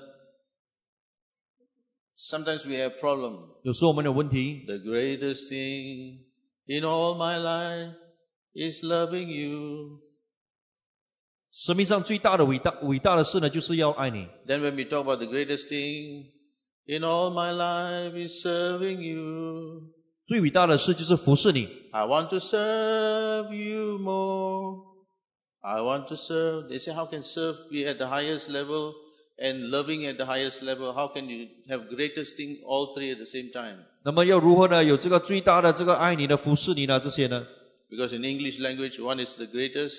Sometimes we have problem. 有时候我们有问题， The greatest thing in all my life is loving you. 生命上最大的伟大伟大的事呢，就是要爱你。 Then when we talk about the greatest thing in all my life is serving you. 最伟大的事就是服侍你。 I want to serve you more. I want to serve. They say, how can serve be at the highest level and loving at the highest level? How can you have greatest thing all three at the same time? 那么要如何呢？有这个最大的这个爱你的服侍你呢？这些呢？ Because in English language, one is the greatest.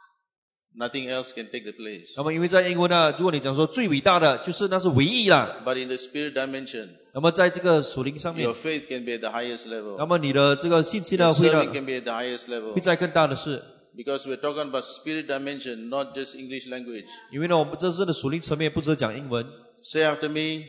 Nothing else can take the place. 那么因为在英文呢，如果你讲说最伟大的，就是那是唯一啦。 But in the spirit dimension, 那么在这个属灵上面 your，faith can be at the highest 那 level. 么你的这个信心 Your 呢，会 serving 呢 can be at the highest 会 level. 在更大的事。 Because we're talking about spirit dimension, not just English language. 因为呢，我们这次的属灵层面不只讲英文， Say after me,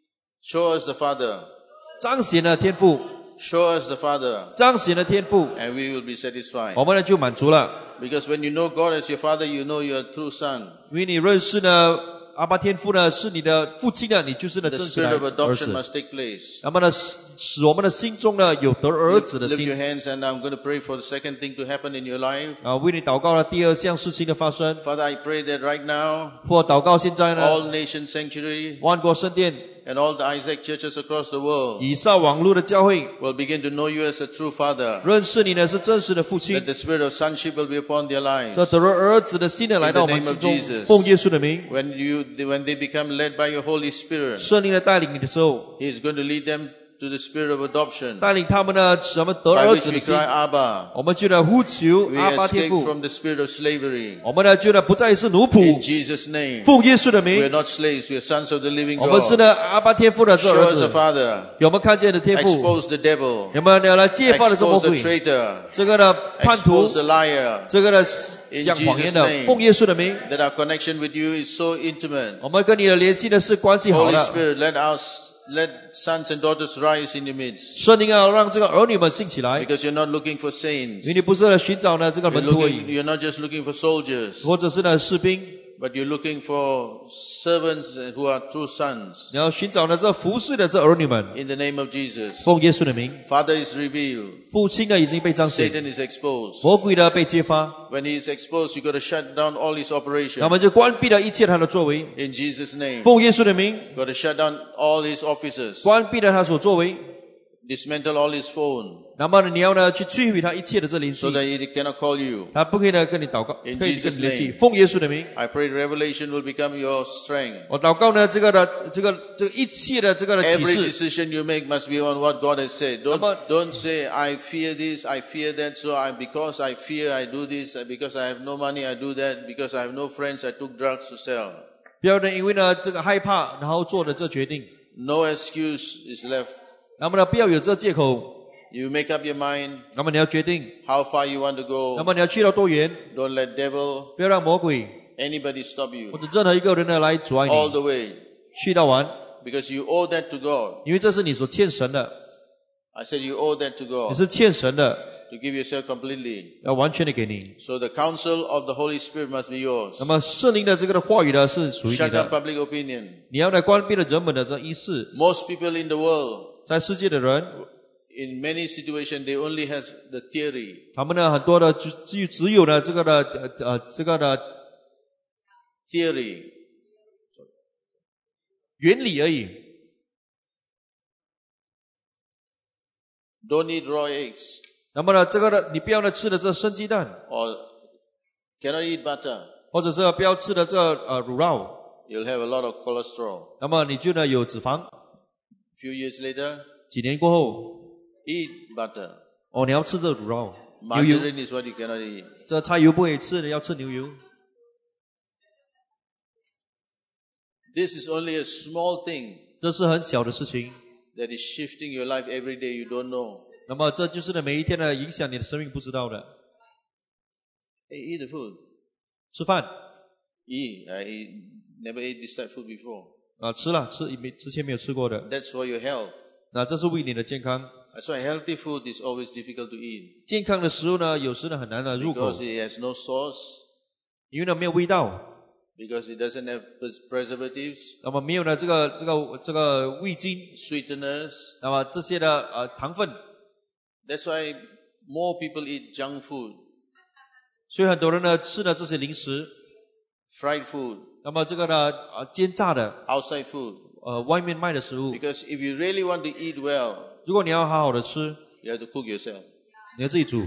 show us the Father. 彰显了天赋， Show us the Father, 彰显了天赋， and we will be satisfied. 我们呢就满足了。 Because when you know God as your Father, you know you're a true son. 因为你认识呢阿爸天父呢是你的父亲呢，你就是呢 The 真实的 spirit of 儿 adoption 子。 must take place. 那么呢，使使我们的心中呢有得儿 Lift, 子的 lift your 心 hands, and I'm going to pray for the second thing to happen in your life. 啊，为你祷告了第二项事情的发生。 Father, I pray that right now, 或祷告现在呢， all nation sanctuary 万国圣殿 and all the Isaac churches across the world 以上网络的教会 will begin to know you as a true Father. 认识你呢是真实的父亲 That，the spirit of sonship will be upon their 这 lives. 得了儿子的心呢来到我们 In the 心 name 中 of，Jesus 奉耶稣的名， When you, when they become led by your Holy Spirit, 圣灵的带领你的时候， He is going to lead them to the spirit of adoption, 带领他们呢使我们得 by 儿 which 子的 we 心， cry, Abba. 我们就呢呼求 We 阿爸天 escape 父， from the spirit of slavery. 我们呢就呢不再是奴 In 仆， Jesus' name. 奉耶稣的 We are 名， not slaves, we are sons of the living 我们是 God. 呢阿爸天父的这 Show 儿 us the 子， Father. 有没有看见的天赋？ Expose the devil. 有没有呢来揭发的这魔 Expose the 鬼？ traitor. 这个呢叛徒 Expose，the liar. 这个呢 In 讲谎言的 Jesus' name 奉耶稣的名， That our connection with you is so intimate. 我们跟你的联系的是关系好 Holy 的。 Spirit, let us, let sons and daughters rise in your midst. 圣灵啊，让这个儿女们兴起来， Because you're not looking for 因 saints. 为你不是来寻找呢这个 You're, 门徒而 looking, 已， you're not just looking for soldiers, 或者是呢士兵， but you're looking for servants who are true sons. 你要寻找呢这服侍的这儿女们， In the name of Jesus. 奉耶稣的名， Father is revealed. 父亲呢已经被彰显， Satan is exposed. 魔鬼呢被揭发， When he is exposed, you got to shut down all his 那 operations. 么就关闭了一切他的作为， In Jesus' name. 奉耶稣的名， Got to shut down all his offices. 关闭了他所作为， Dismantle all his phone 那么呢你要呢去摧毁他一切的这联 so 系， that he cannot call you. 他不可以呢跟你祷告， In 可以跟 Jesus' 你联系， name. 奉耶稣的名。 I pray revelation will become your strength. 我祷告呢，这个的这个这个一切的这个的启 Every 示， decision you make must be on what God has said. Don't, Ama- don't say, I fear this, I fear that, so I, because I fear I do this, because I have no money I do that, because I have no friends I took drugs to sell. 不要呢因为呢这个害怕，然后做的这决定。 No excuse is left. 那么呢不要有这借口， You make up your mind 那么你要决定， how far you want to 那 go. 么你要去到多远， Don't let devil, 不要让魔鬼 anybody stop 或 you. 者任何一个人呢来阻碍 All 你， the way. 去到完。 Because you owe that to God. 因为这是你所欠神的， I said you owe that to 你 God 是欠神的， to give yourself completely. 要完全的给你。 So the counsel of the Holy Spirit must be yours. 那么圣灵的这个的话语呢，是属于你 Shut down 的。 public opinion. 你要来关闭了人们的这意识。 Most people in the world, 在世界的人， in many situations, they only has the theory. 他们呢很多的只只只有呢这个的呃呃这个的 Theory. 原理而已。 Don't eat raw eggs 那么呢，这个呢，你不要呢吃的这生鸡蛋， or cannot eat butter. 或者是不要吃的这呃乳酪， You'll have a lot of cholesterol. 那么你就呢有脂肪。 Few years later, 几年过后， eat butter. 哦，你要吃这乳酪，牛油， Margarine is what you cannot eat. 这菜油不可以吃的，要吃牛油。 This is only a small thing 这是很小的事情， that is shifting your life every day. You don't know. 那么这就是呢每一天呢影响你的生命不知道的。 Hey, eat the food. 吃饭 Eat. I eat, never ate this type of food before. 啊，吃了吃没之前没有吃过的， That's for your health. 那这是为你的健康。 That's why healthy food is always difficult to eat 健康的食物呢，有时呢很难的入口， because it has no sauce, 因为呢没有味道， because it doesn't have pres- preservatives, 那么没有呢这个这个这个味精， sweeteners. 那么这些的呃糖分， That's why more people eat junk food, 所以很多人呢吃的这些零食， fried food, 那么这个呢呃煎炸的 outside food. 呃外面卖的食物， Because if you really want to eat well, 如果你要好好的吃， you have to cook yourself. 你要自己煮，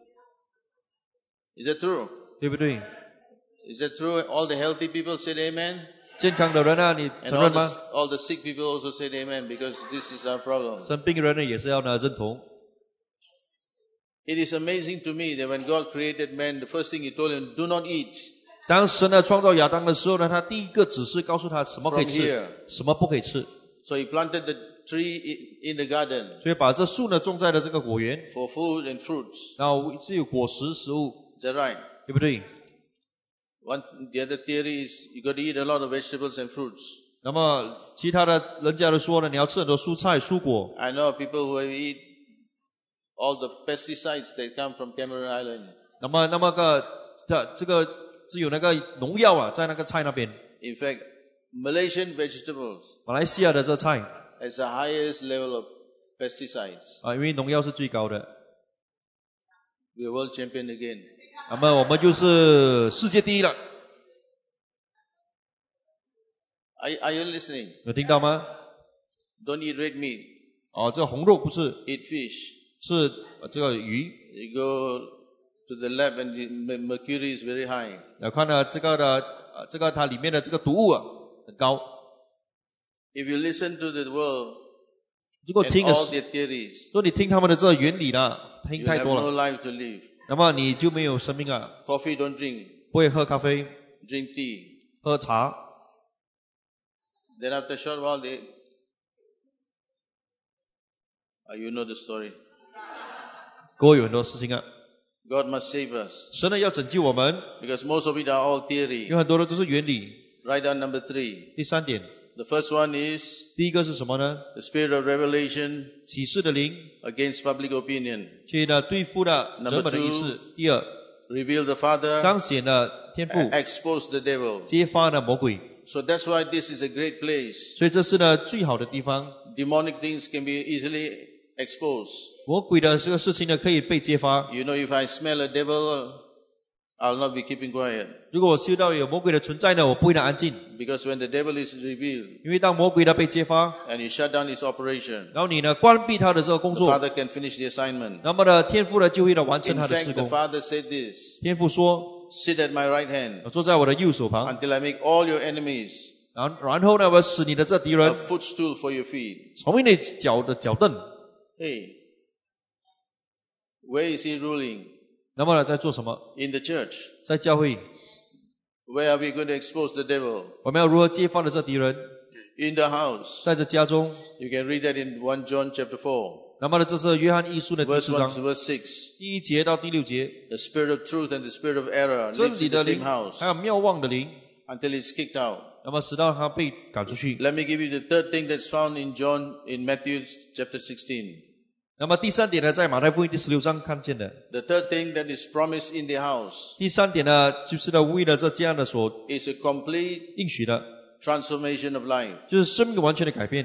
Is that true? 对不对？ Is that true? All the healthy people said amen. 健康的人呢，你 And 承 all 认 the, 吗？ all the sick people also said amen because this is our problem. 生病的人呢也是要呢认同。 It is amazing to me that when God created man, the first thing He told him, do not eat 当神呢创造亚当的时候呢，他第一个指示告诉他什么可以 from 吃 here.， 什么不可以吃， So He planted the tree i- in the garden 所以把这树呢种在了这个果园， for food and fruits. 然后是有果实食物， Is that right? 对不对？ One, the other theory is you got to eat a lot of vegetables and fruits. 那么其他的人家都说呢，你要吃很多蔬菜蔬果。 I know people who eat all the pesticides that come from Cameron Island. 那么那么个的这个只有那个农药啊，在那个菜那边， In fact, Malaysian vegetables 马来西亚的这菜 has the highest level of pesticides. 啊，因为农药是最高的。 We are world champion again. 那么我们就是世界第一了， Are, are you listening? 有听到吗？ Don't eat red meat. 哦，这个红肉不是， Eat fish. 是呃这个鱼。 You go to the lab and the mer- mercury is very high. 要看呢这个的呃这个它里面的这个毒物啊很高。 If you listen to the world 如果 and 听的 all 是， their theories, 如果你听他们的这个原理呢，听 you 太 have 多 no 了， life to live. 那么你就没有生命啊。 Coffee don't drink. 不会喝咖啡， Drink tea. 喝茶， Then after a short while, they... Uh, you know the story. 各位有很多事情啊。 God must save us 神呢要拯救我们， because most of it are all 有 theory. 很多的都是原理。 Write down number three. 第三点， The first one is 第一个是什么呢？ the spirit of revelation 启示的灵， against public opinion. 去呢对付了人们的意识。第二， Reveal the Father, 彰显了天赋， expose the devil. 揭发了魔鬼。 So that's why this is a great place. 所以这是呢最好的地方。 Demonic things can be easily exposed. 魔鬼的这个事情呢可以被揭发。 You know, if I smell a devil, I'll not be keeping quiet. 如果我嗅到有魔鬼的存在呢，我不会呢安静， Because when the devil is revealed 因为当魔鬼呢被揭发， and you shut down his operation, 然后你呢关闭他的这个工 the 作， Father can finish the assignment. 那么呢天父呢就会呢完成 In 他的 fact, 事 the 工。 Father said this, 天父说 sit at my right hand 我坐在我的右手旁， until I make all your enemies 然后然后呢我使你的这敌 a 人 footstool for your feet. 成为你脚的脚凳。 Hey, where is he ruling? 那么呢在做什么？ In the church. 在教会， Where are we going to expose the devil? 我们要如何揭发的这敌人？ In the house. 在这家中， You can read that in First John chapter four, 那么呢这是约翰一书的第 verse 四 one 章 to verse six. 第一节到第六节， The spirit of truth and the spirit of error 真 lives 理 in the 的 same 灵 house 还有妙望的灵， until it's kicked out. 然那么使到他被赶出去。 Let me give you the third thing that's found in John, in Matthew chapter sixteen. 那么第三点呢，在马太福音第十六章看见的。 The third thing that is promised in the house 第三点呢，就是呢为了这这样的所 is a complete 应许的， transformation of life. 就是生命完全的改变，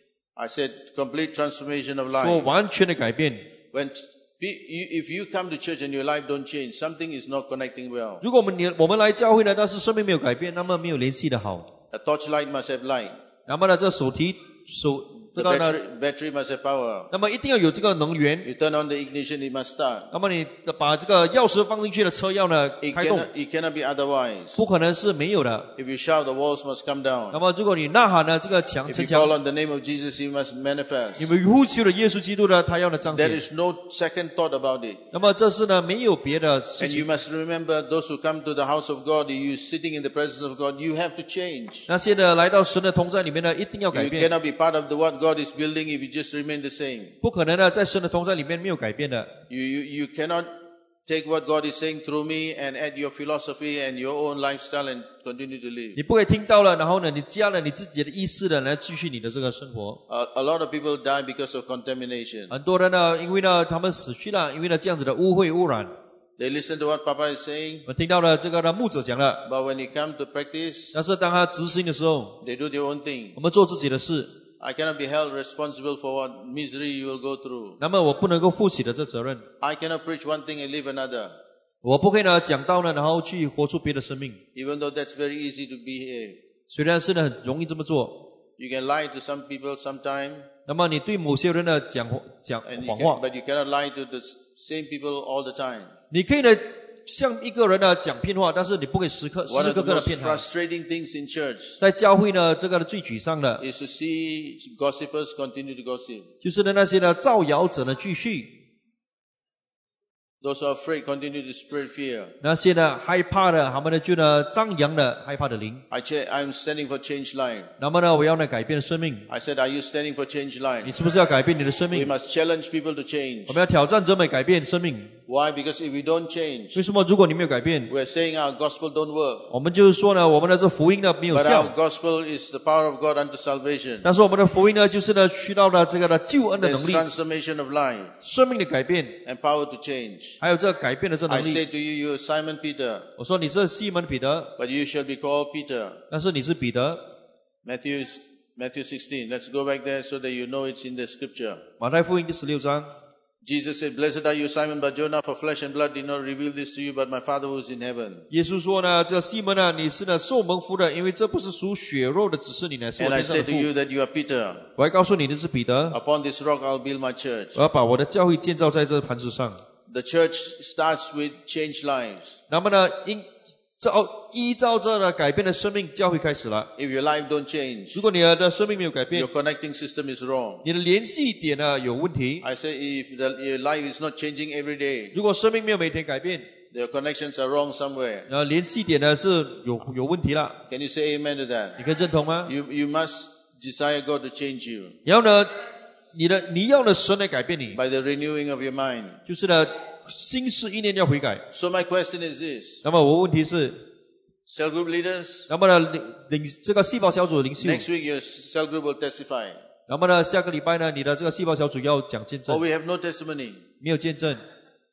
I said complete transformation of 说 life. 完全的改变。 When you, if you come to church and your life don't change, something is not connecting well. 如果我们我们来教会呢，但是生命没有改变，那么没有联系的好。 A torchlight must have light. 那么呢，这手提手这 The 个呢， battery, battery must have power. 那么一定要有这个能源。 You turn on the ignition, it must start. 那么你把这个钥匙放进去的车钥呢 It 开动， cannot, it cannot be otherwise. 不可能是没有的。 If you shout, the walls must come 那 down. 么如果你呐喊呢，这个墙 If 城 you 墙 call，on the name of Jesus, He must manifest. 你们呼求的耶稣基督呢，他要呢彰 There 显。 is no second thought about it. 那么这是呢没有别的事 And you 情。 must remember, those who come to the house of God, you sitting in the presence of God, you have to change. 那些呢来到神的同在里面呢，一定要改 You 变， cannot be part of the what God is building if you just remain the same. 不可能呢在神的同在里面没有改变的。 You, you, you cannot take what God is saying through me and add your philosophy and your own lifestyle and continue to live. 你不会听到了，然后呢你加了你自己的意思的来继续你的这个生活。 A, a lot of people die because of contamination. 很多人呢，因为呢他们死去了，因为呢这样子的污秽污染。 They listen to what Papa is saying, 我听到了这个呢牧者讲了， but when it comes to practice, 但是当他执行的时候， they do their own thing. 我们做自己的事， I cannot be held responsible for what misery you will go through. 那么我不能够负起的这责任。 I cannot preach one thing and live another, 我不会呢讲道呢，然后去活出别的生命。 even though that's very easy to behave. 虽然是呢很容易这么做， You can lie to some people sometime, 那么你对某些人呢讲讲 and you 谎 can, 话， but you cannot lie to the same people all the time. 你可以呢向一个人呢讲骗话，但是你不可以时刻时 One 时 of 刻 the 刻的 most 骗他。 frustrating things in church 在教会呢，这个最沮丧的 is to see gossipers continue to gossip. 就是呢那些呢造谣者呢继续， Those who are afraid continue to spread fear. 那些呢害怕的，他们呢就呢张扬了害怕的灵。 I ch- I'm standing for change life. 那么呢，我要呢改变生命， I said, are you standing for change 你 life? 是不是要改变你的生 We 命？ must challenge people to change. 我们要挑战人们改变生命。 Why? Because if we don't change, 为什么？如果你没有改变， we're saying our gospel don't work. 我们就是说呢，我们的这福音呢没有 But 效 our。gospel is the power of God unto salvation. 但是我们的福音呢，就是呢需要了这个的救恩的 There's 能力、 transformation of life 生命的改变， and power to change. 还有这改变的这 I 能力。 say to you, you are Simon Peter, 我说你是西门彼得， but you shall be called Peter. 但是你是彼得。 Matthew, Matthew sixteen. Let's go back there so that you know it's in the scripture. 马太福音第十六章， Jesus said, Blessed are you, Simon Bar-Jonah, for flesh and blood did not reveal this to you, but my Father who is in heaven. 耶稣说呢，这西门啊，你是呢受蒙福的，因为这不是属血肉的，只是你呢是我 And I 天上 say 的 to you 父。 that you are Peter. 我还告诉你，你是彼得， Upon this rock I'll build my church. 我要把我的教会建造在这磐石上。 The church starts with changed lives. 那么呢，因照依照这呢改变的生命，教会开始了。 If your life don't change, 如果你的生命没有改变 your，connecting system is wrong. 你的联系点呢有问题。 I say if the, your life is not changing every day, 如果生命没有每天改变， your connections are wrong somewhere. 然后联系点呢是有有问题了。 Can you say amen to that? 你可以认同吗？ You, you must desire God to change you 然后呢，你的你要的神来改变你， by the renewing of your mind. 就是呢心思意念要悔改。 So my question is this. 那么我问题是， Cell group leaders, 那么呢领领这个细胞小组的领袖， next week your cell group will testify. 那么呢下个礼拜呢你的这个细胞小组要讲见 Or 证， we have no testimony 没有见证，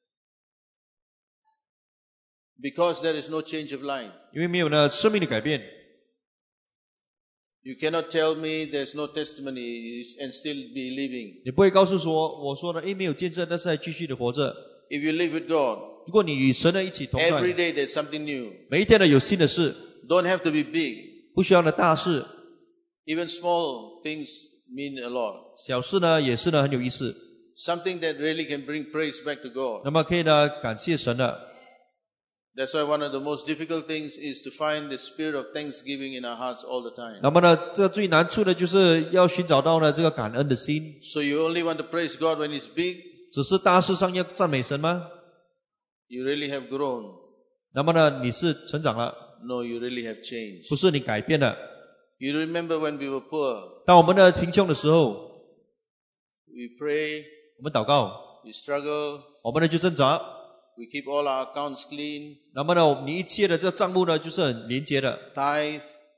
because there is no change of life. 因为没有呢生命的改变。 You cannot tell me there's no testimony and still be living. 你不会告诉说我说呢，诶没有见证，但是还继续的活着。 If you live with God, 如果你与神呢一起同 every 在， day there's something new. 每一天呢有新的事， Don't have to be big. 不需要呢大事， Even small things mean a lot. 小事呢也是呢很有意思。 Something that really can bring praise back to God. 那么可以呢感谢神的。 That's why one of the most difficult things is to find the spirit of thanksgiving in our hearts all the time. 那么呢，这最难处的就是要寻找到呢这个感恩的心。 So you only want to praise God when it's big? 只是大事上要赞美神吗？ You really have grown. 那么呢，你是成长了， No, you really have changed. 不是你改变了。 You remember when we were poor? 当我们的贫穷的时候， We pray, 我们祷告， we struggle, 我们呢就挣扎。 we keep all our accounts clean, 那么呢，你一切的这个账目呢，就是很廉洁的， tithe,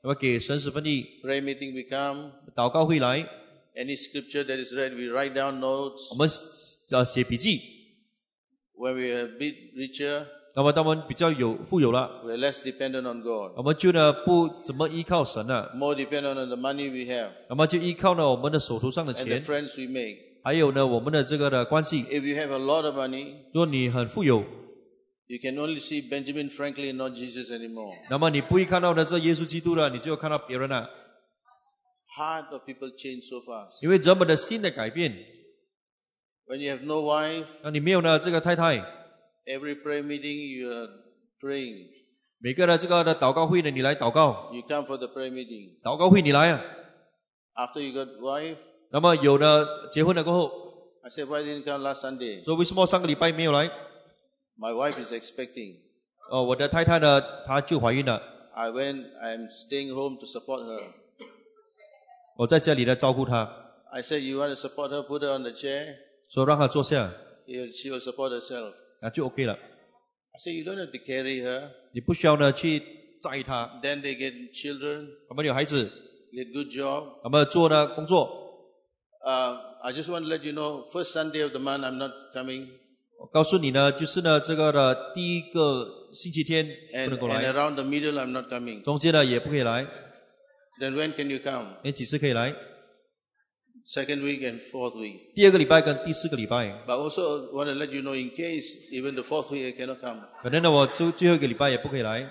那么给神十分地 Prayer meeting we come. 祷告会来， Any scripture that is read, we write down notes. 我们呃写笔记。 When we are a bit richer, 那么当我们比较有富有了， we are less dependent on God. 我们就呢不怎么依靠神了， More dependent on the money we have 那么就依靠呢我们的手头上的 and the 钱， friends we make. 还有呢我们的这个的关系。 If you have a lot of money, 如果你很富有， you can only see Benjamin Franklin, not Jesus anymore. 那么你不会看到的这耶稣基督了，你就看到别人了， Heart of people change so fast. 因为人们的心的改变。 When you have no wife, 那你没有呢这个太太， every prayer meeting you are praying. 每个的这个的祷告会呢，你来祷告， You come for the prayer meeting. 祷告会你来啊。 After you got wife, 那么有呢结婚了过后， I said, why didn't you come last Sunday? 说为什么上个礼拜没有来？ My wife is expecting. 哦，我的太太呢，她就怀孕了， I went, I'm staying home to support her. 我在家里呢照顾她， I said, you want to support her, put her on the chair. 说让她坐下， He- She will support herself. 那就 OK 了。 I said, you don't have to carry her. 你不需要呢去载她， Then they get children, 他们有孩子， get good job. 他们做呢工作。 Uh, I just want to let you know, first Sunday of the month, I'm not coming. 我告诉你呢，就是呢这个的第一个星期天不 And, 能够 and 来， around the middle, I'm not coming. 中间呢也不可以来。 Then when can you come? 你几时可以来？ Second week and fourth week. 第二个礼拜跟第四个礼拜。 But also want to let you know, in case even the fourth week I cannot come. 可能呢我最最后一个礼拜也不可以来。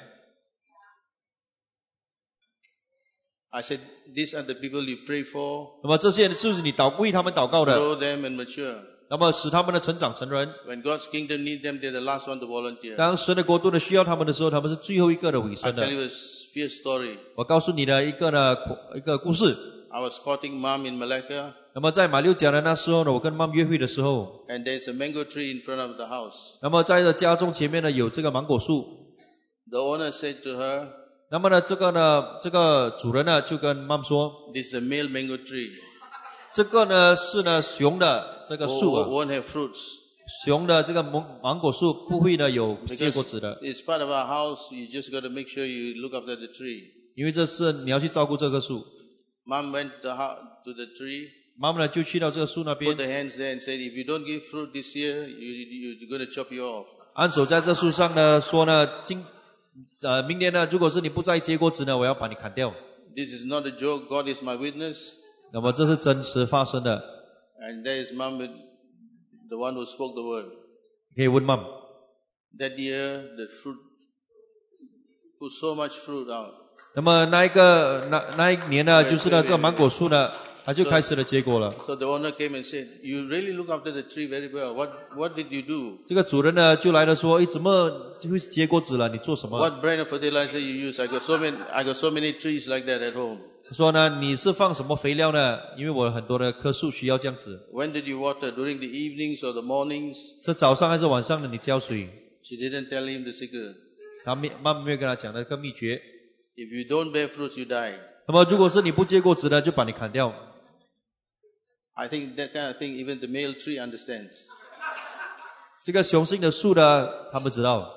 I said, these are the people you pray for, 那么这些就是你祷为他们祷告的， grow them and mature. 那么使他们的成长成人。 When God's kingdom need them, they're the last one to volunteer. 当神的国度呢需要他们的时候，他们是最后一个的尾 I'll 声 tell 的。 you a fierce story. 我告诉你的一个呢一个故事。 I was courting mom in Malacca, 那么在马六甲的那时候呢，我跟妈妈约会的时候， and there's a mango tree in front of the house. 那么在这家中前面呢有这个芒果树。 The owner said to her, 那么呢这个呢这个主人呢就跟妈妈说， this is a male mango tree. 这个呢是呢雄的这个 Won't, 树啊， won't have fruits. 雄的这个芒芒果树不会呢有结 Because 果子的， it's part of our house, you just got to make sure you look after the tree. 因为这是你要去照顾这棵树。 Mom went to, ho- to the tree, 妈妈呢就去到这个树那 put 边， the hands there and said, if you don't give fruit this year, you, you, you're going to chop you off. 按手在这树上呢说呢，今呃明年呢，如果是你不再结果子呢，我要把你砍掉。 This is not a joke. God is my witness. 那么这是真实发生的， And there is mom, with the one who spoke the word. 可以问妈妈。 That year, the fruit put so much fruit out. 那么那一个那那一年呢，就是呢这个芒果树呢，它就开始了结果了。 So the owner came and said, you really look after the tree very well. What, what did you do? 这个主人呢就来了说，诶，怎么就会结果子了？你做什么？ What brand of fertilizer you use? I got so many, I got so many trees like that at home. 说呢，你是放什么肥料呢？因为我很多的棵树需要这样子。 When did you water? During the evenings or the mornings? 是早上还是晚上呢？你浇水？ She didn't tell him the secret. 他没妈妈没有跟他讲那个秘诀。 If you don't bear fruits, you die. 那么如果是你不结果子呢，就把你砍掉。 I think that kind of thing even the male tree understands. 这个雄性的树呢，他们知道。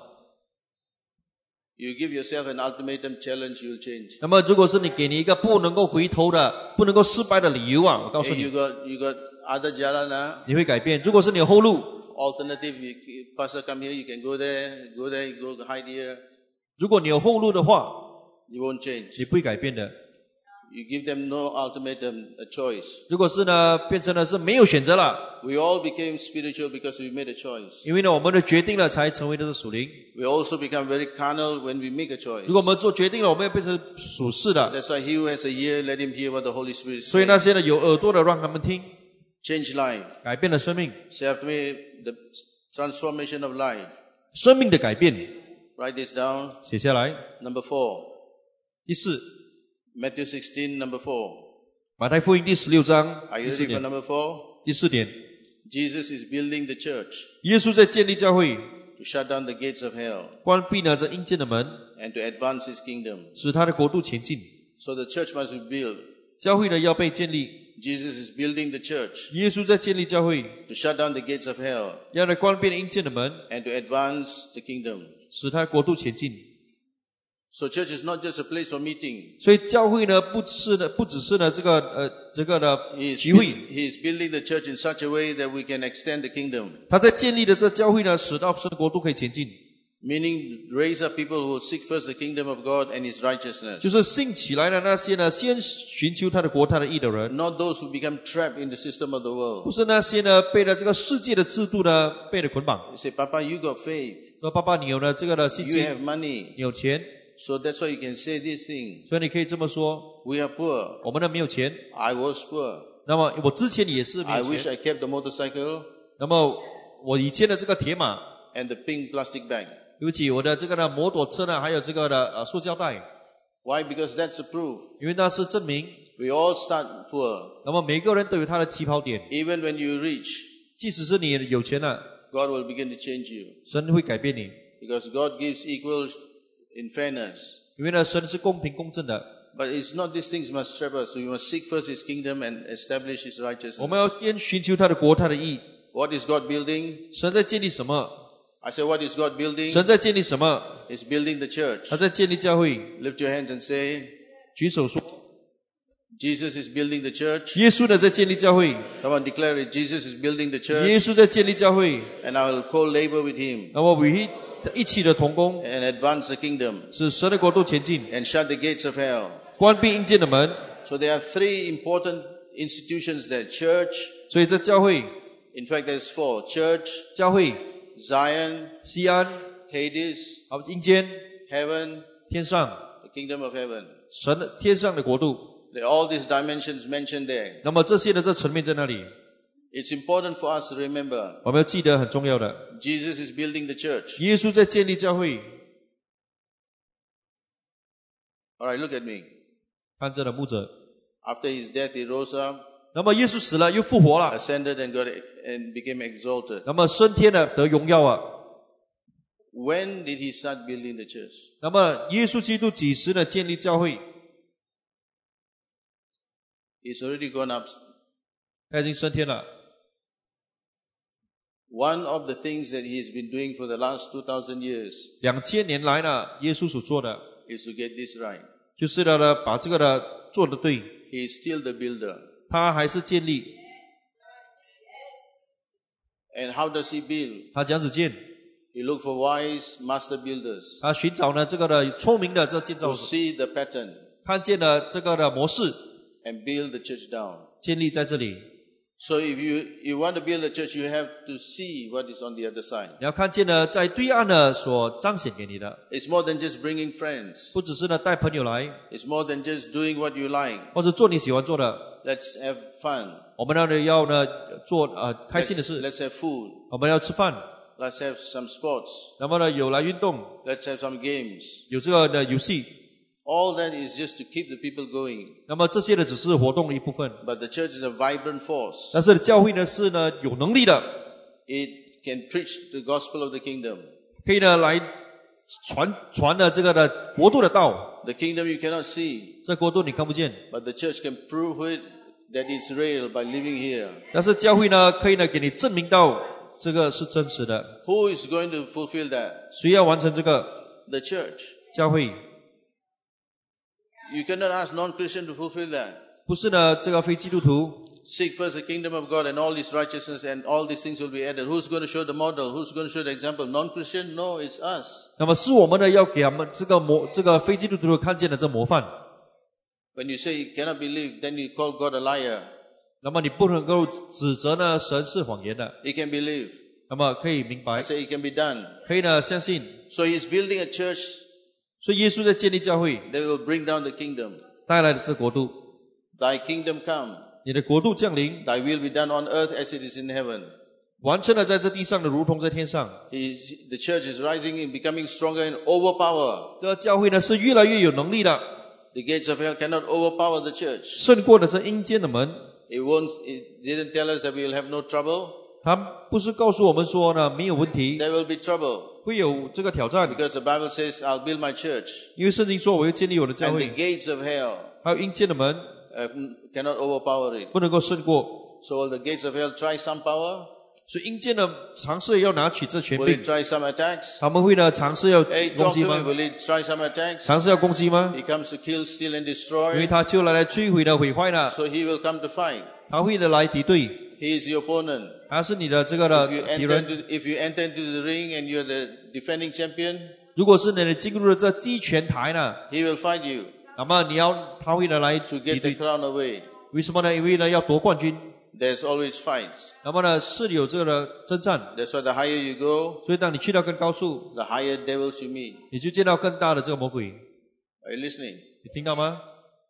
You give yourself an ultimatum challenge, you'll change. 那么如果是你给你一个不能够回头的、不能够失败的理由啊，我告诉 Hey, you 你， got you got other jalana, 你会改变。如果是你有后路， alternative. You, pastor come here, you can go there, go there, you go hide here. 如果你有后路的话， You won't change. 你不会改变的。 You give them no ultimatum, a choice. 如果是呢，变成了是没有选择了， We all became spiritual because we made a choice. 因为呢，我们的决定了才成为这个属灵。 We also become very carnal when we make a choice. 如果我们做决定了，我们要变成属世的。 That's why he who has a ear, let him hear what the Holy Spirit 所以 says. 那些呢有耳朵的，让他们听， Change life. 改变了生命， Say after me, the transformation of life. 生命的改变。 Write this down. 写下来。 Number four. 第四， Matthew sixteen, number four. 马太福音第十六章 Are 第 you 四 ready for 点。 number four? 第四点， Jesus is building the church 耶稣在建立教会， to shut down the gates of hell 关闭呢这阴间的门， and to advance his kingdom. 使他的国度前进。 So the church must be built. 教会呢要被建立， Jesus is building the church 耶稣在建立教会， to shut down the gates of hell 要来关闭阴间的门， and to advance the kingdom. 使他的国度前进。 So church is not just a place for meeting. 所以教会呢，不是呢，不只是呢这个呃这个的 He is, 集会， he is building the church in such a way that we can extend the kingdom. 他在建立的这教会呢，使到神的国度可以前进， Meaning raise up people who will seek first the kingdom of God and His righteousness. 就是兴起来的那些呢，先寻求他的国、他的义的人， Not those who become trapped in the system of the 不 world. 是那些呢被了这个世界的制度呢被了捆绑。 You say, Papa, you got faith. 说爸爸，你有了这个的信 You 心， have money. 你有钱， So that's why you can say this thing. 所以你可以这么说： We are poor. 我们呢没有钱。 I was poor. 那么我之前也是没 I 有 wish 钱。 I kept the motorcycle 那么我以前的这个铁马， and the pink plastic bag. 对不起，我的这个呢摩托车呢，还有这个的呃塑胶袋， Why? Because that's a proof. 因为那是证明。 We all start poor. 那么每个人都有他的起跑点， Even when you reach, 即使是你有钱了， God will begin to change you. 神会改变你， Because God gives equal in fairness. 因为呢神是公平公正的。 But it's not these things must trap us. We must seek first His kingdom and establish His 我 righteousness. 们要先寻求他的国、他的义。 What is God building? 神在建立什么？ I say, what is God building? 神在建立什么？ He's building the church. 他在建立教会。 Lift your hands and say, 举手说， Jesus is building the church. 耶稣呢在建立教会， Come on, declare it. Jesus is building the 耶 church. 稣在建立教会。 And I will co-labor with Him 那么我们一起的同工， and advance the kingdom 使神的国度前进， and shut the gates of hell. 关闭阴间的门。 So there are three important institutions there. Church. 所以这教会、 In fact, there's four. Church, 教会、 Zion, 西安、 Hades, 好阴间、 heaven, 天上， the kingdom of heaven. 神的天上的国度。 There are all these dimensions mentioned there. 那么这些的这层面在那里， It's important for us to remember. 我们要记得很重要的。 Jesus is building the church. 耶稣在建立教会。 All right, look at me. 看这的牧者。 After his death, he rose up, 那么耶稣死了，又复活了， ascended, and got and became exalted. 那么升天了，得荣耀啊。 When did he start building the church? 那么耶稣基督几时呢建立教会？ He's already gone up. 他已经升天了。 One of the things that he has been doing for the last two thousand years 两千年来呢，耶稣所做的， is to get this right. 就是呢呢把这个呢做得对， He is still the builder. 他还是建立。 And how does he build? 他这样子建， He look for wise master builders 他寻找呢这个的聪明的这建造 who 者， see the pattern 看见了这个的模式， and build the church down. 建立在这里。 So if you, you want to build a church, you have to see what is on the other side. 你要看见呢，在对岸呢所彰显给你的， It's more than just bringing friends. 不只是呢带朋友来， It's more than just doing what you like. 或者做你喜欢做的。 Let's have fun. 我们呢要呢做呃开心的 Let's, 事， let's have food. 我们要吃饭， Let's have some sports. 那么呢有来运动， Let's have some games. 有这个的游戏， All that is just to keep the people going. 那么这些呢只是活动的一部分。 But the church is a vibrant force. 但是教会呢是呢有能力的， It can preach the gospel of the kingdom. 可以呢来传传的这个的国度的道。 The kingdom you cannot see, 这国度你看不见， but the church can prove it that it's real by living here. 但是教会呢可以呢给你证明到这个是真实的。 Who is going to fulfill that? 谁要完成这个？ The church. 教会。 You cannot ask non-Christian to fulfill that. 不是呢这个非基督徒。 Seek first the kingdom of God and all His righteousness and all these things will be added. Who's going to show the model? Who's going to show the example? Non-Christian? No, it's us. 那么是我们呢要给他们这个模这个非基督徒看见的这模范。 When you say you cannot believe, then you call God a liar. 那么你不能够指责呢神是谎言的。 He can believe. 那么可以明 I 白， say it can be done. 可以呢相信。 So He's building a church 所以耶稣在建立教会， that will bring down the kingdom. 带来的这国度， Thy kingdom come. 你的国度降临， Thy will be done on earth as it is in heaven. 完成了在这地上的，如同在天上。 He, the church is rising and becoming stronger and overpower. 这个教会呢是越来越有能力的， The gates of hell cannot overpower the church. 胜过的是阴间的门。 It won't, it didn't tell us that we will have no trouble. 他不是告诉我们说呢没有问题， There will be trouble. 会有这个挑战， Because the Bible says, I'll build my church. 因为圣经说我会建立我的教 And the 会， gates of hell 还有阴间的门 uh, cannot overpower it. 不能够胜过。 So will the gates of hell try some power? 所以阴间呢尝试要拿取这权 Will 柄 it，try some attacks? 他们会呢尝试要 Hey, 攻 talk 击 to me. 吗？ Will it try some attacks? 尝试要攻击吗？ He comes to kill, steal, and 因为 destroy. 他就来来摧毁的、毁坏的， So he will come to fight. 他会的来敌对， He is your opponent. 他是你的这个的 If you 敌 enter 人。 into, if you enter into the ring and you're the defending champion, 如果是你进入了这击拳台呢， he will fight you 那么你要他会的来 to 敌 get the 对。 crown away. 为什么呢？因为呢要夺冠军， There's always fights. 那么呢是有这个的征战， That's why the higher you go, 所以当你去到更高处， the higher devils you meet. 你就见到更大的这个魔鬼。 Are you listening? 你听到吗？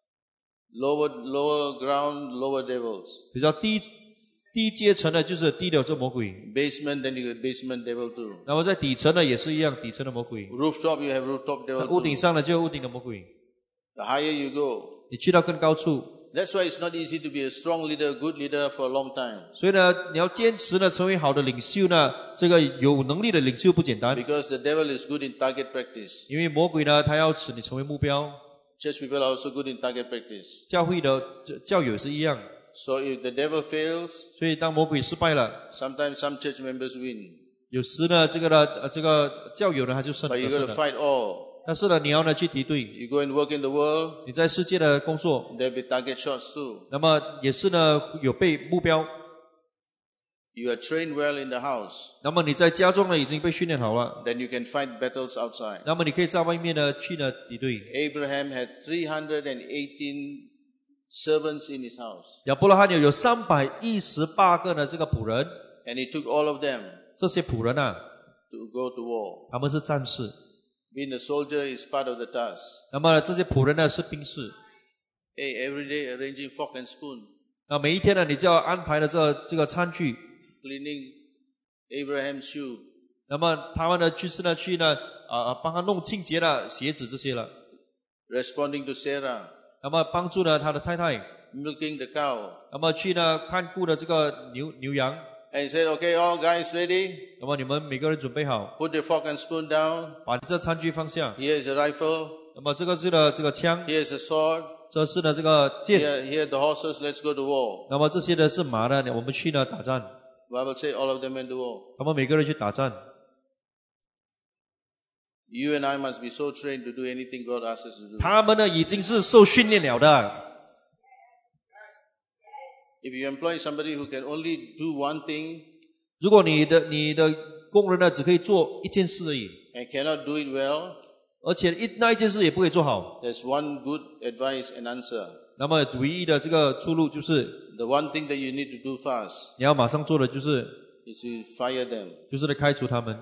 Lower, lower ground, lower devils. 比较低低阶层的就是低的这魔鬼， Basement, then you got basement devil too. 然后在底层的也是一样，底层的魔鬼。 Rooftop, you have rooftop 在 devil 屋顶 too. 上的就有屋顶的魔鬼。 The higher you go. 你去到更高处， That's why it's not easy to be a strong leader, a good leader for a long time. 所以呢，你要坚持呢成为好的领袖呢，这个有能力的领袖不简单， Because the devil is good in target practice. 因为魔鬼呢，他要使你成为目标。 Church people are also good in target practice. 教会的教友也是一样， So if the devil fails, 所以当魔鬼失败了， sometimes some church members win. 有时呢，这个呢，呃这个教友呢他就胜 But 得 you 胜 got to 了。 fight all. 但是呢，你要呢去敌对， You go and work in the world, 你在世界的工作， there'll be target shots too. 那么也是呢有被目标。 You are trained well in the house, 那么你在家中呢已经被训练好了， then you can fight battles outside. 那么你可以在外面呢去呢敌对。 Abraham had three hundred eighteen servants in his house, 亚伯拉罕有有三百一十八个呢这个仆人， and he took all of them 这些仆人啊， to go to war. 他们是战士， Being a soldier is part of the task. 那么这些仆人呢是兵士。 Hey, every day arranging fork and spoon, 那每一天呢，你就要安排的这这个餐具， cleaning Abraham's shoe, 那么他们呢就是呢去呢啊、呃、帮他弄清洁的鞋子这些了， responding to Sarah, 那么帮助呢他的太太， milking the cow. 那么去呢看顾的这个牛牛羊， And he said, okay, all guys ready? 那么你们每个人准备好， Put the fork and spoon down. 把你这餐具放下， Here is a rifle. 那么这个是呢这个枪， Here is a sword. 这是呢这个剑， Here, here are the horses. Let's go to war. 那么这些呢是马呢，我们去呢打仗， Bible says all of them went to war. 他们每个人去打仗。 You and I must be so trained to do anything God asks us to do. 他们呢已经是受训练了的。 If you employ somebody who can only do one thing 如果你的你的工人呢只可以做一件事而已， and cannot do it well, 而且一那一件事也不可以做好， there's one good advice and answer. 那么唯一的这个出路就是 The one thing that you need to do fast 你要马上做的就是 is to fire them. 就是来开除他们。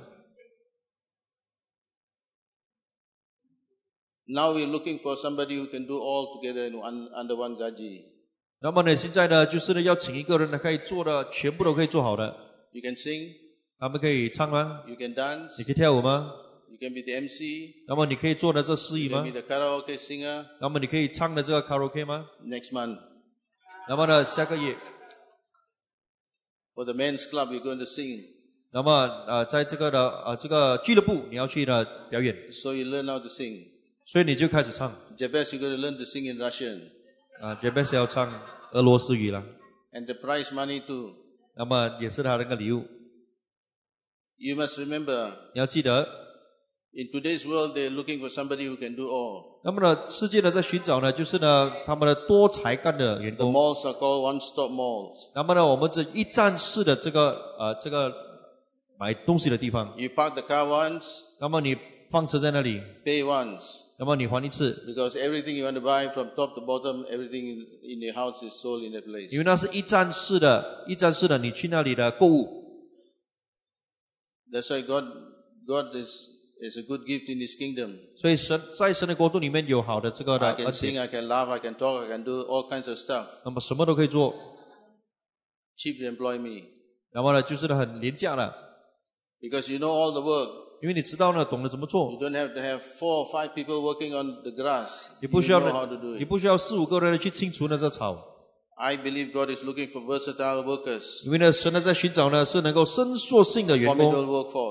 Now we're looking for somebody who can do all together in one, under one gaji. 那么呢，现在呢就是呢要请一个人呢可以做的全部都可以做好的， You can sing, 他们可以唱吗？ you can dance, 你可以跳舞吗？ you can be the M C, 那么你可以做的这司仪 you can 吗 be？the karaoke singer. 那么你可以唱的这个卡拉 OK 吗？ Next month, 那么呢下个月， for the men's club, you're going to sing. 那么呃在这个的呃这个俱乐部你要去呢表演， So you learn how to sing. 所以你就开始唱 Jabez, you're going to learn to sing in Russian. 啊 j a b e s 要唱俄罗斯语了， And the prize money too. 那么也是他的那个礼物。 You must remember, 你要记得， in today's world, they're looking for somebody who can do all. 那么呢，世界呢在寻找呢，就是呢他们的多才干的员 The 工。 malls are called one-stop malls. 那么呢，我们这一站式的这个呃这个买东西的地方， You park the car once, 那么你放车在那里， pay once. 那么你还一次， Because everything you want to buy from top to bottom, everything in, in your house is sold in that place. 因为那是一站式的，一站式的，你去那里的购物。 That's why God, God is, is a good gift in His kingdom. 所以神在神的国度里面有好的这个的 I 恩 can sing, 典， I can laugh, I can talk, I can do all kinds of stuff. 那么什么都可以做， Cheap to employ me. 那么呢就是呢很廉价的， Because you know all the work. 因为你知道呢懂得怎么做 You，don't have to have four or five people working on the grass. 你 You 不需要 know how 呢 to do 你 it. 不需要四五个人去清除那这草。 I believe God is looking for versatile workers, 因为呢，神呢在寻找呢是能够伸缩性的员 formidable 工， workforce.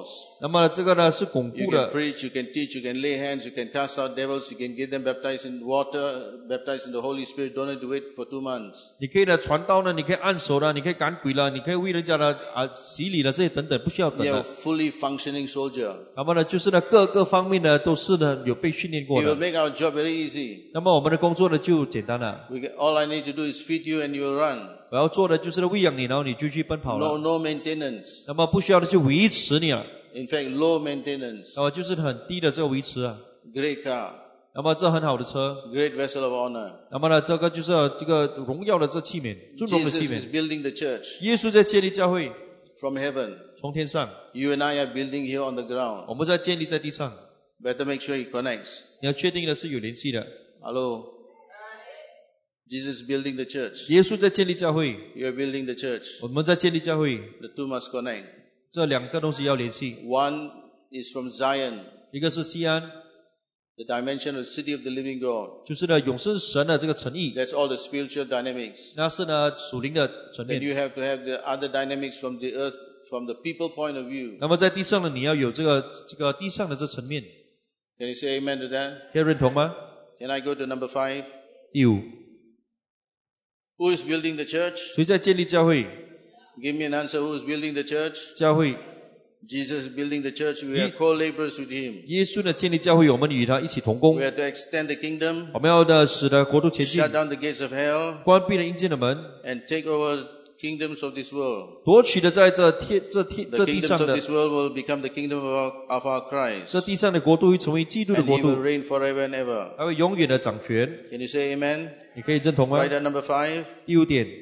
那么这个呢是巩 You 固 can 的。 preach, you can teach, you can lay hands, you can cast out devils, you can get them baptized in water, baptized in the Holy Spirit. Don't have to wait for two months. 你可以呢传道呢，你可以按手了，你可以赶鬼了，你可以为人家呢啊洗礼了，这些等等，不需要等 You have a 的。 fully functioning soldier. 那么呢，就是呢各个方面呢都是呢有被训练 He 过 will 的。 make our job very easy. 那么我们的工作呢就简单了， We get, all I need to do is feed you and you will run. 我要做的就是呢喂养你，然后你就去奔跑 No, 了。 no maintenance. 那么不需要的去维持你了， In fact, low maintenance. 那么就是很低的这个维持啊。 Great car. 那么这很好的车， Great vessel of honor. 那么呢这个就是这个荣耀的这器皿，尊荣的 Jesus 器 is 皿。 building the church 耶稣在建立教会， from heaven. 从天上， You and I are building here on the ground. 我们在建立在地上。 Better make sure it connects. 你要确定的是有联系的。 Hello. Jesus is building the church. 耶稣在建立教会， You are building the church. 我们在建立教会， The two must connect. 这两个东西要联系。 One is from Zion, 一个是西安， the dimension of the city of the living God. 就是呢永生神的这个诚意， That's all the spiritual dynamics. 那是呢属灵的层 Then 面。 you have to have the other dynamics from the earth, from the people point of view. 那么在地上呢，你要有这个这个地上的这层面， Can you say amen to that? 可以认同吗？ Can I go to number five? 第五， Who is building the church? 谁在建立教会？ Give me an answer. Who is building the church? 教会， Jesus is building the church. We are co-laborers with Him. 耶稣呢建立教会，我们与他一起同工 We。are to extend the kingdom, 我们要的使得国度前进， shut down the gates of hell, 关闭了阴间的门， and take over kingdoms of this world. 夺取的在这天这天 The 这地 kingdoms 上 of 的 this world will become the kingdom of our, of our 这 Christ. 地上的国度会成为基督的 And 国 He will 度， reign forever and ever. 还会永远的掌权。 Can you say amen? 你可以认同吗？ Right at number five. 第五点，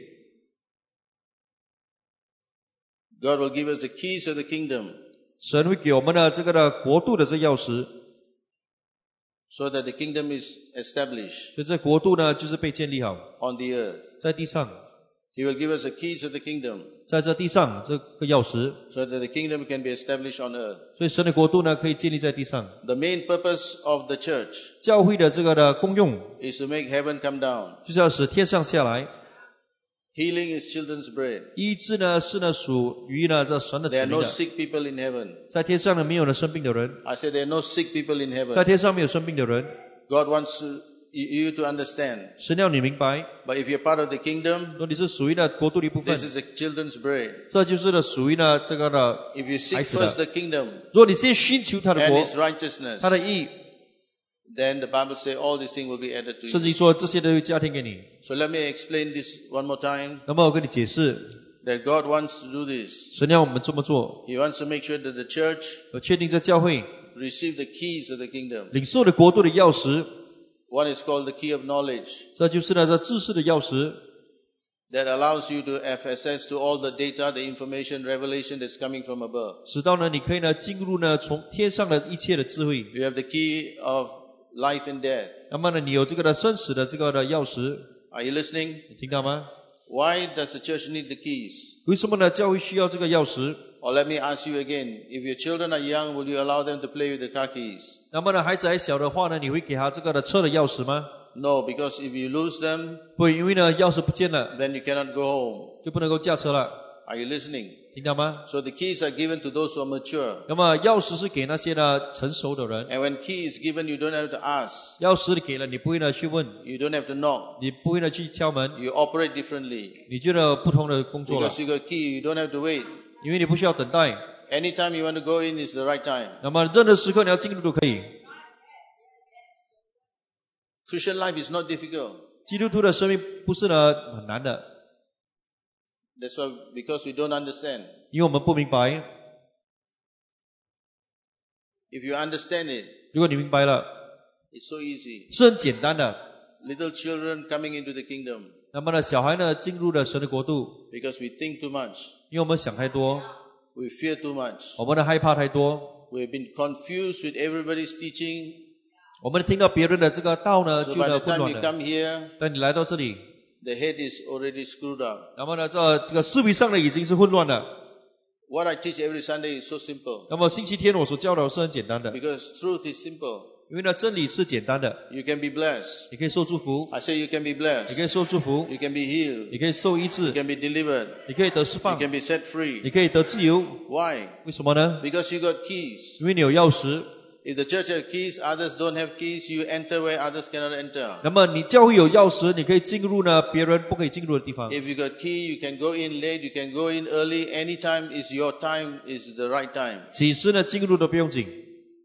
God will give us the keys of the kingdom 神会给我们的这个的国度的这钥匙， so that the kingdom is established 所以这国度呢就是被建立好 on the earth. 在地上， He will give us the keys of the kingdom 在这地上这个钥匙， so that the kingdom can be established on earth. 所以神的国度呢可以建立在地上。 The main purpose of the church 教会的这个的功用 is to make heaven come down. 就是要使天上下来， Healing is children's bread. 医治呢是呢属于呢这神的 There 子 are 民 no 的。 sick people in heaven. 在天上呢没有了生病的人， I said there are no sick people in 在 heaven. 天上没有生病的人。 God wants to, you to understand. 神要你明白， But if you're part of the kingdom, 如果你是属于呢国度的一部分 this，is the children's bread. 这就是呢属于呢这个的。 If you seek 孩子的。 first the kingdom 如果你先寻求他的 and 国， His righteousness, 他的义， then the Bible says all these things will be added to 甚 you. 至说这些都会加添给你。 So let me explain this one more time. 那么我跟你解释， That God wants to do this. 神要我们这么做， He wants to make sure that the church 我确定这教会 receive the keys of the kingdom. 领受的国度的钥匙， One is called the key of knowledge 这就是呢这知识的钥匙， that allows you to have access to all the data, the information, revelation that's coming from above. 使到呢你可以呢进入呢从天上的一切的智慧。 You have the key of life and death. 那么呢你有这个的生死的这个的钥匙， Are you listening? 你听到吗？ Why does the church need the keys? 为什么呢教会需要这个钥匙？ Or let me ask you again. If your children are young, will you allow them to play with the car keys? 那么呢孩子还小的话呢，你会给他这个的车的钥匙吗？ No, because if you lose them, 不会，因为呢钥匙不见了， then you cannot go home. 就不能够驾车了， Are you listening? 听到吗？ So the keys are given to those who are mature. 那么钥匙是给那些呢成熟的人， And when key is given, you don't have to ask. 钥匙你给了，你不会呢去问， You don't have to knock. 你不会呢去敲门， You operate differently. 你就有不同的工作了， Because you got key, you don't have to wait. 因为你不需要等待。 Anytime you want to go in is the right time. 那么任何时刻你要进入都可以。 Christian life is not difficult. 基督徒的生命不是呢很难的， That's why, because we don't understand. 因为我们不明白。 If you understand it, 如果你明白了， it's so easy. 是很简单的。 Little children coming into the kingdom 那么呢，小孩呢进入了神的国度， because we think too much. 因为我们想太多， We fear too much. 我们的害怕太多， We've been confused with everybody's teaching. 我们听到别人的这个道呢， So 就 by 呢 the 混 time 乱 you 了。 come here, 当你来到这里， the head is already screwed up. 那么呢，这这个思维上呢已经是混乱了。 What I teach every Sunday is so simple 那么星期天我所教的是很简单的， because truth is simple. 因为呢，真理是简单的， You can be blessed. 你可以受祝福， I say you can be 你可 blessed. 以受祝福， You can be healed. 你可以受医 You 治， can be delivered. 你可以得释 You 放， can be set 你 free. 可以得自由。 Why? 为什么呢？ Because you got keys. 因为你有钥匙。 If the church has keys, others don't have keys, you enter where others cannot enter. 那么你教会有钥匙，你可以进入呢别人不可以进入的地方。 If you got key, you can go in late, you can go in early. Anytime is your time, is the right time. 几时呢进入都不用紧。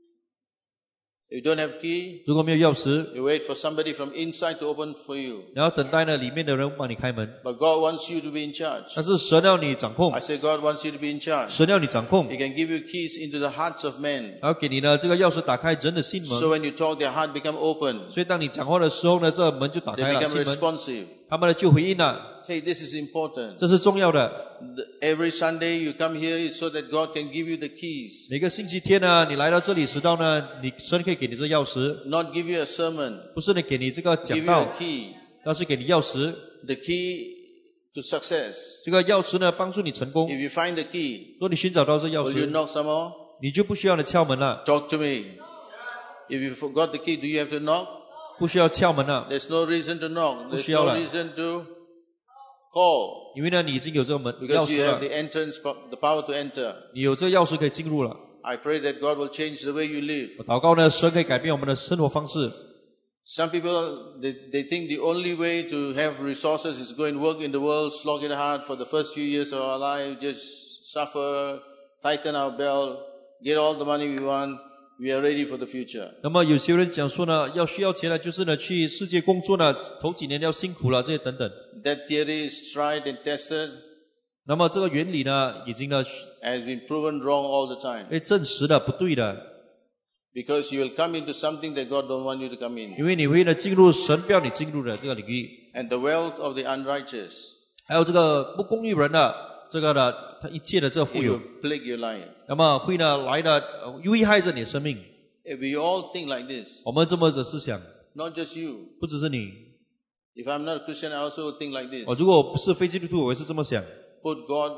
If you don't have key, 如果没有钥匙， you wait for somebody from inside to open for you. 然后等待呢里面的人帮你开门。 But God wants you to be in charge. 但是神要你掌控 I，say God wants you to be in charge. 神要你掌控， He can give you keys into the hearts of men. 然后给你呢这个钥匙打开人的心 So 门。 when you talk, their heart become open. 所以当你讲话的时候呢，这门就打 They 开了 become 心门， responsive. 他们呢就回应了。 Hey, this is important. 这是重要的。 The- Every Sunday you come here is so that God can give you the keys. 每个星期天呢，你来到这里时到呢，你神可以给你这钥匙， Not give you a sermon. 不是呢给你这个讲 Give you 道 a，key. 而是给你钥匙。 The key to success. 这个钥匙呢帮助你成功。 If you find the key, 如果你寻找到这钥 will you 匙， knock some more? 你就不需要来敲门了， Talk to me. If you forgot the key, do you have to knock? 不需要敲门了， There's no reason to knock. There's 不需要 no 了。 reason to call. 因为呢你已经有这个门钥 Because 匙 you have 了， the entrance, po- the power to enter. 你有这个钥匙可以进入了。 I pray that God will change the way you live. 我祷告呢，神可以改变我们的生活方式。 Some people, they, they think the only way to have resources is go and work in the world, slog it hard for the first few years of our life, just suffer, tighten our belt, get all the money we want. We are ready for the future. 那么有些人讲说呢，要需要钱呢，就是呢去世界工作呢，头几年要辛苦了这些等等。 That theory is tried and tested, 那么这个原理呢，已经呢 has been proven wrong all the time. 被证实的不对的， Because you will come into something that God don't want you to come in. 因为你会呢进入神不要你进入的这个领域。 And the wealth of the unrighteous, 还有这个不公义人的这个的他一切的这个富 it 有 will，plague your life. 那么会呢来的呃危害着你的生命。 If we all think like this, 我们这么的思想， not just you. 不只是你， If I'm not a Christian, I also think like this. 我如果不是非基督徒，我也是这么想， Put God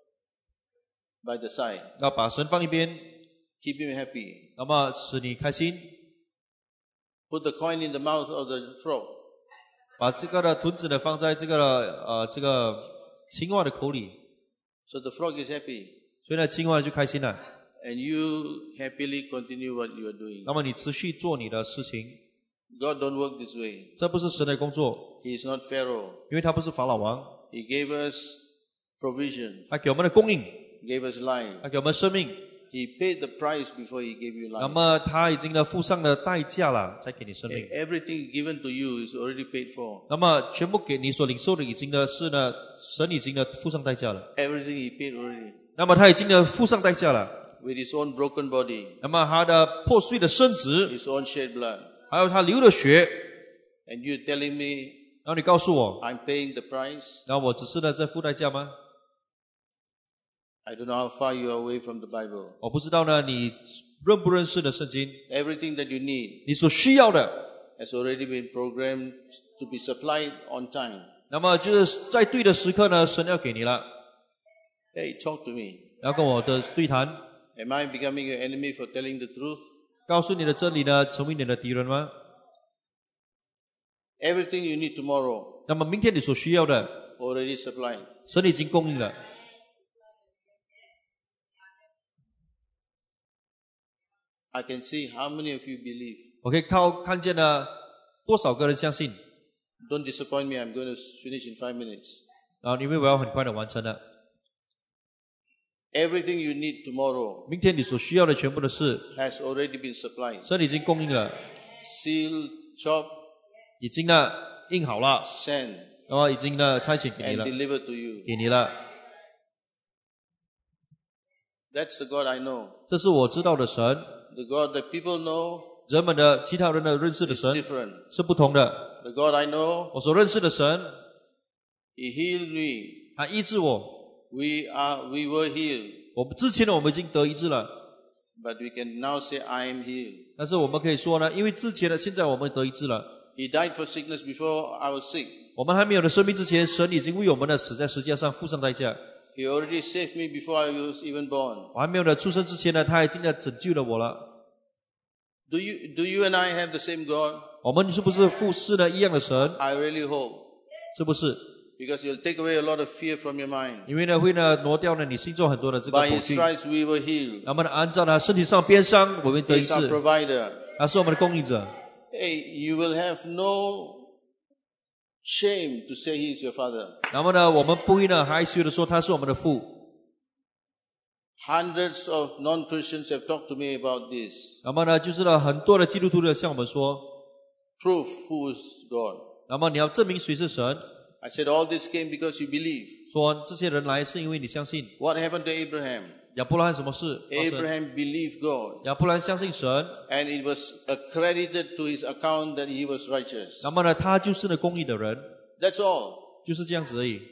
by the side. 要把神放一边， Keep him happy. 那么使你开心， Put the coin in the mouth of the frog. 把这个的屯子呢放在这个的呃这个青蛙的口里， So the frog is happy. 所以呢青蛙就开心了。 And you happily continue what you are doing. 那么你持续做你的事情， God don't work this way. 这不是神的工作， He is not Pharaoh. 因为他不是法老王， He gave us provision. 他给我们的供应， Gave us life. 他给我们生命， He paid the price before he gave you 那 life. 么他已经呢付上了代价了，才给你生命。 Everything given to you is already paid for. 那么全部给你所领受的已经呢是呢神已经呢付上代价了， Everything he paid already. 那么他已经呢付上代价了。 With his own broken body, 那么他的破碎的身子， his own shed blood. 还有他流的血， And you telling me 然后你告诉我， I'm paying the price? 然后我只是呢在付代价吗？ I don't know how far you are away from the Bible. 我不知道呢你认不认识的圣经， Everything that you need 你所需要的， has already been programmed to be supplied on time. 那么就是在对的时刻呢，神要给你了。 Hey, talk to me. 要跟我的对谈， Am I becoming your enemy for telling the truth? 告诉你的真理呢，成为你的敌人吗？ Everything you need tomorrow 那么明天你所需要的， already supplied. 神已经供应了。 I can see how many of you believe. 我可以靠看见了多少个人相信， Don't disappoint me. I'm going to finish in five minutes. 然后因为我要很快的完成了。 Everything you need tomorrow 明天你所需要的全部的事， has already been supplied. 神已经供应了， Sealed, chopped, 已经呢印好了， sent, 然后已经呢差遣给你 and 了， delivered to you. 给你了。 That's the God I know. 这是我知道的神， The God that people know 人们的其他人的认识的 is 神 different. 是不同的。 The God I know, 我所认识的神， He healed me. 他医治我。 We are, we were healed. 我们之前呢，我们已经得医治了， But we can now say, I am healed. 但是我们可以说呢，因为之前的，现在我们得医治了。 He died for sickness before I was sick. 我们还没有的生命之前，神已经为我们的死在十字架上付上代价。 He already saved me before I was even born. 我还没有的出生之前呢，他已经呢拯救了我了。 Do you, do you and I have the same God? 我们是不是父侍呢一样的神？ I really hope. 是不是？ Because He'll take away a lot of fear from your mind. 因为呢会呢挪掉呢你心中很多的这个 By 恐 His 惧。 stripes we were healed. 那么呢按照呢身体上鞭伤，我们得医 He's our 治， provider. 他是我们的供应者。 Hey, you will have no shame to say He is your Father. 那么呢我们不会呢害羞的说他是我们的父。 Hundreds of non-Christians have talked to me about this. 那么呢就是呢很多的基督徒的向我们说， Proof who is God. 那么你要证明谁是神， I said all this came because you believe. 说这些人来是因为你相信。 What happened to Abraham? 亚伯拉罕什么事发生？ Abraham believed God. 亚伯拉罕相信神， And it was accredited to his account that he was righteous. 那么呢他就是那公义的人， That's all. 就是这样子而已。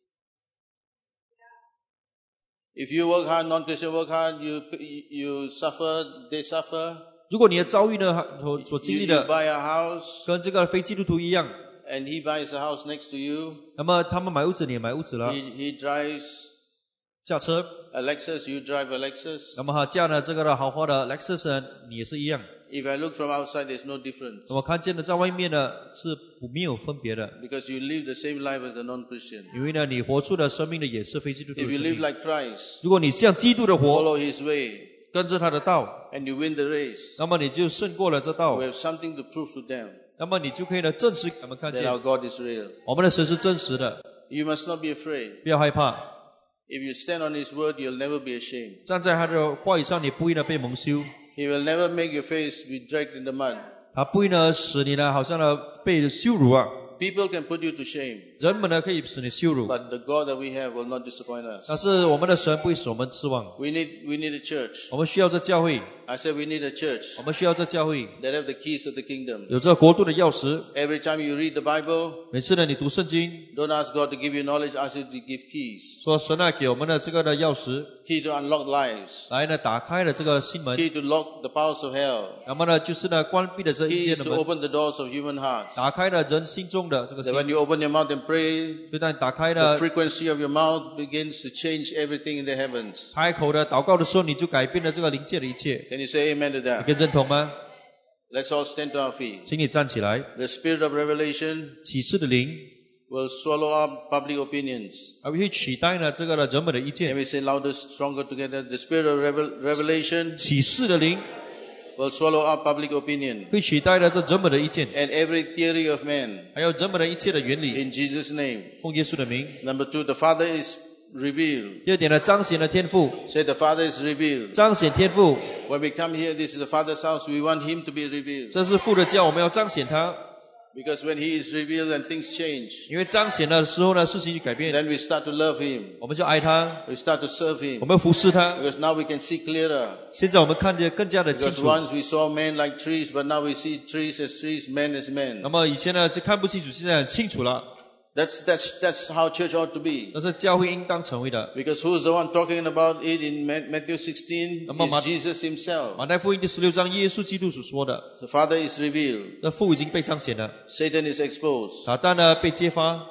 If you work hard, non-Christian work hard, you you suffer, they suffer. 如果你的遭遇呢所所 You, 经历 you 的 buy a house 跟这个非基督徒一样， and he buys a house next to you. 那么他们买屋子你也买屋子了， He, he drives 驾车， a Lexus, you drive a Lexus. 那么他驾了这个的豪华的 Lexus 呢，你也是一样。 If I look from outside, there's no difference. 那么看见的在外面呢是不没有分别的， Because you live the same life as a non-Christian. 因为呢你活出的生命呢也是非基督徒 If 的 you 生 live 命。 like Christ, 如果你像基督的活， follow his way, 跟着他的道， and you win the race, 那么你就胜过了这道 you，have something to prove to them 那么你就可以呢证实给他们看 that 见 our God is real. 我们的神是真实的， You must not be afraid. 不要害怕。 If you stand on his word, you'll never be ashamed. 站在他的话语上，你不会呢被蒙羞， He will never make your face be dragged in the mud. 他不会呢使你呢好像呢被羞辱啊。 People can put you to shame, 人们呢可以使你羞辱， but the God that we have will not disappoint us. 但是我们的神不会使我们失望。 We need, we need a church. 我们需要这教会， I said we need a church 我们需要这教会 that have the keys of the kingdom. 有这国度的钥匙。 Every time you read the Bible, 每次呢你读圣经， don't ask God to give you knowledge, ask Him to give keys. 说神呢给我们的这个的钥匙， Key to unlock lives. 来呢打开了这个心门， Key to lock the powers of hell. 那么呢就是呢关闭了这阴 Key 间 is 的 to 门， open the doors of human hearts. 打开了人心中的这个 That 心。 when you open your mouth and pray, 就当你打开 the 了 frequency of your mouth begins to change everything in the heavens. 开口的祷告的时候，你就改变了这个灵界的一切。 Can you say amen to 你 that? 可以认同吗？ Let's all stand to our feet. 请你站起来。 The spirit of revelation 启示的灵， will swallow up public opinions. 而会取代呢这个的人们的意 Can 见。 we say louder, stronger together? The spirit of revel- revelation 启示的灵 will swallow up public opinion 会取代了这人们的意见， and every theory of man. 还有人们的一切的原理。 In Jesus' name. 奉耶稣的名。 Number two, the Father is revealed. 第二点呢，彰显了天赋， Say the Father is revealed. 彰显天赋， When we come here, this is the Father's house. We want Him to be revealed. 这是父的教，我们要彰显他。 Because when He is revealed and things change, 因为彰显了的时候呢，事情就改变， then we start to love Him. 我们就爱他， We start to serve 我 Him. 们服侍他。 Because now we can see clearer. 现在我们看得更加的清 Because 楚。 once we saw men like trees, but now we see trees as trees, men as men. 那么以前呢是看不清楚，现在很清楚了。 That's, that's, that's how church ought to be. 但是教会应当成为的。 Because who's the one talking about it in Ma- Matthew sixteen? 那么马- It's Jesus Himself. 马太福音第十六章，耶稣基督所说的， The Father is revealed. 这父已经被彰显了， Satan is exposed. 撒旦呢被揭发。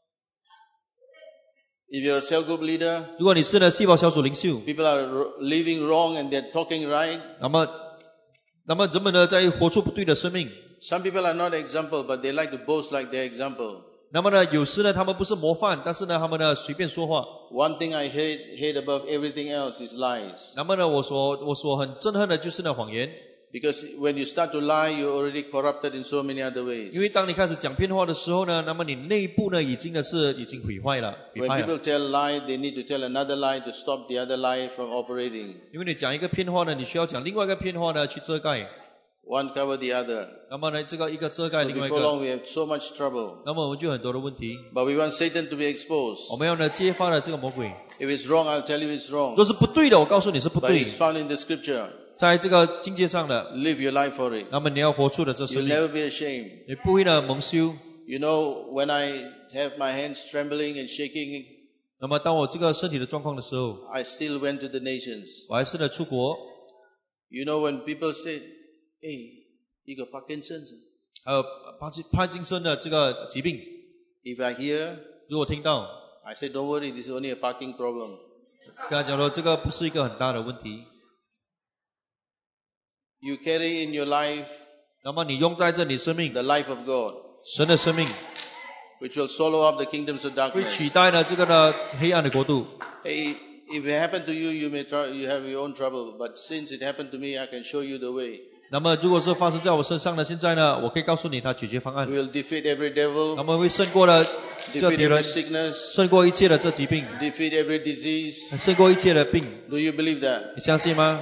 If you're a cell group leader, 如果你是呢细胞小组领袖， people are r- living wrong and they're talking right. 那么，那么人们呢在活出不对的生命。 Some people are not example, but they like to boast like they're example. 那么呢，有时呢他们不是模范，但是呢他们呢随便说话。 One thing I hate, hate above everything else is lies. 那么呢，我所我所很憎恨的就是那谎言， Because when you start to lie, you're already corrupted in so many other 因 ways. 为当你开始讲骗话的时候呢，那么你内部呢已经呢是已经毁坏了，毁 When 坏 people 了。 tell lie, they need to tell another lie to stop the other lie from operating. 因为你讲一个骗话呢，你需要讲另外一个骗话呢去遮盖。 One cover the other. 那么呢，这个一个遮盖 So 另外一 before 个， long, we have so much trouble. 那么我们就有很多的问题。 But we want Satan to be exposed. 我们要呢揭发了这个魔鬼， If it's wrong, I'll tell you it's wrong. 若是不对的，我告诉你是不 But 对， it's found in the scripture. 在这个境界上的， Live your life for it. 那么你要活出的这生 You'll 命， never be ashamed. 你不会呢蒙羞。 You know, when I have my hands trembling and shaking, 那么当我这个身体的状况的时候， I still went to the nations. 我还是呢出国。 You know, when people say, hey, you got Parkinson's. 还有帕金帕金森的这个疾病， If I hear, 如果听到， I say, don't worry, this is only a parking problem. 跟他讲说这个不是一个很大的问题。 you carry in your life 那么你拥戴着你生命 the life of God, 神的生命 which will swallow up the kingdoms of 会 darkness. 取代呢这个呢黑暗的国度。 Hey, if it happened to you, you may try, you have your own trouble. But since it happened to me, I can show you the way. 那么如果是发生在我身上呢，现在呢我可以告诉你他解决方案 We。will defeat every devil, 那么会胜过了这 defeat 敌 every 人， sickness, 胜过一切的这疾病， defeat every disease. 胜过一切的病。 Do you believe that? 你相信吗？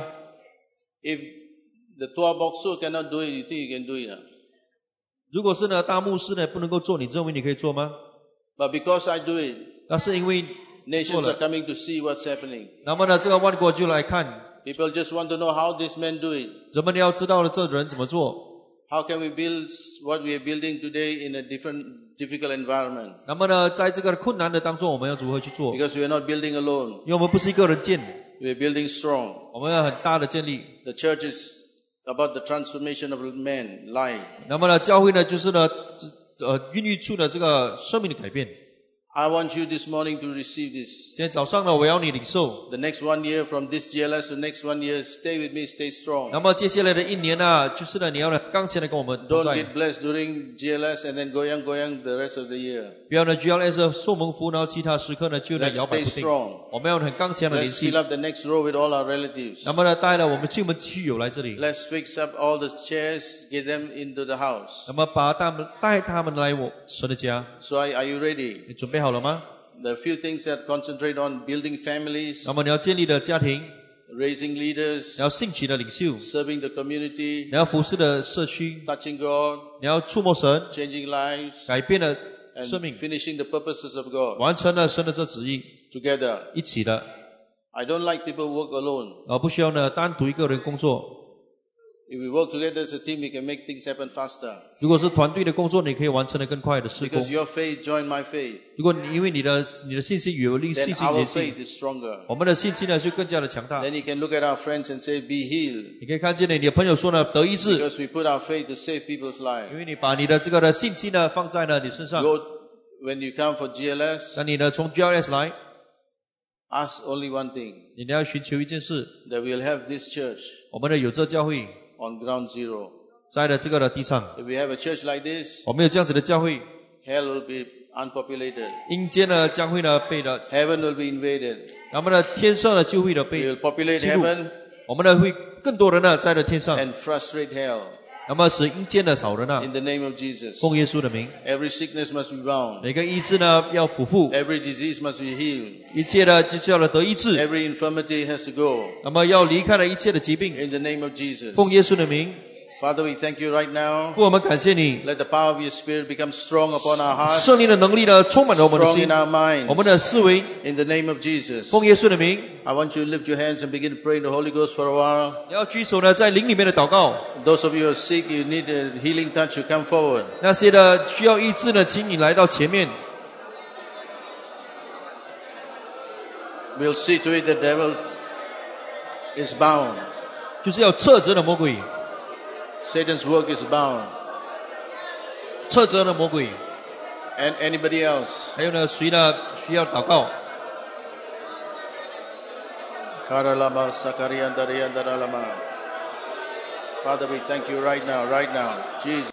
If the Tua Bokso cannot do it, you think you can do it? Huh? 如果是呢大牧师呢不能够做，你认为你可以做吗？ But because I do it, 那是因为 nations 做 are 了， coming to see what's happening. 那么呢这个万国就来看， People just want to know how this man do it. 人们要知道了这人怎么做。 How can we build what we are building today in a different, difficult environment? 那么呢在这个困难的当中，我们要如何去做？ Because we are not building alone. 因为我们不是一个人建， We are building strong. 我们要很大的建立。 The church is about the transformation of man, life. 那么呢教会呢就是呢呃孕育出了这个生命的改变。 I want you this morning to receive this. 今天早上呢我要你领受。 The next one year, from this G L S to next one year, stay with me, stay strong. 那么接下来的一年呢，就是呢，你要呢刚强的跟我们同 Don't 在， get blessed during G L S and then goyang goyang the rest of the year. 不要呢 G L S 受蒙福，然后其他时刻呢就呢 Let's 摇摆 stay 不定。 strong. 我们要很刚强的联 Let's 系 fill。up the next row with all our relatives. 那么呢，带了我们亲朋戚友来这里， Let's fix up all the chairs, get them into the house. 那么把他们带他们来我神的家。 So are, are you ready? 你准备好了吗？ There are few things that concentrate on building families, 那么你要建立的家庭， raising leaders, 你要兴起的领袖， serving the community, 你要服侍的社区， touching God, 你要触摸神， changing lives, 改变了生 and 命， finishing the purposes of God 完成了神的这旨意， together. 一起的， I don't like people who work alone. 而不需要呢单独一个人工作。 If we work together as a team, we can make things happen faster. 如果是团队的工作，你可以完成的更快的施工。 Because your faith join my faith, 如果你因为你的你的信心与我的 then 信心 our 联系， faith is stronger. 我们的信心呢就更加的强大。 Then you can look at our friends and say, be healed. 你可以看见呢，你的朋友说呢得医治， Because we put our faith to save people's 因 lives. 为你把你的这个的信心呢放在了你身上。 Go, when you come for G L S, 那你呢从 G L S 来， ask only one thing, 你要寻求一件事， that we'll have this church 我们的有这教会 on ground zero. 在了这个的地上， If we have a church like this, 我们有这样子的教会， hell will be unpopulated. 阴间呢将会呢被的， Heaven will be invaded. 那么呢天上呢就会的 We 被 will populate 进入， heaven 我们呢会更多人呢在了天上， and frustrate hell. 那么使阴间的少人啊， In the name of Jesus. 奉耶稣的名， Every sickness must be bound. 每个医治呢要ful复， Every disease must be healed. 一切呢就叫了得医治， Every infirmity has to go. 那么要离开了一切的疾病， In the name of Jesus. 奉耶稣的名， Father, we thank you right now. 父，我们感谢你， Let the power of your Spirit become strong upon our hearts, 圣灵的能力呢充满了我们的 strong 心 in，our 我们 minds. 的思维， In the name of Jesus. 奉耶稣的名， I want you to lift your hands and begin to pray in the Holy Ghost for a while. 你要举手呢在灵里面的祷告。 Those of you who are sick, you need a healing touch, you come forward. 那些的需要医治呢，请你来到前面。 We'll see to it the devil is bound. 就是要斥责的魔鬼， Satan's work is bound. 斥责的魔鬼。 And anybody else? 还有呢，谁呢需要祷告？ Karalama sakariyandariyandaralamah. Father, we thank you right now, right now. Jesus.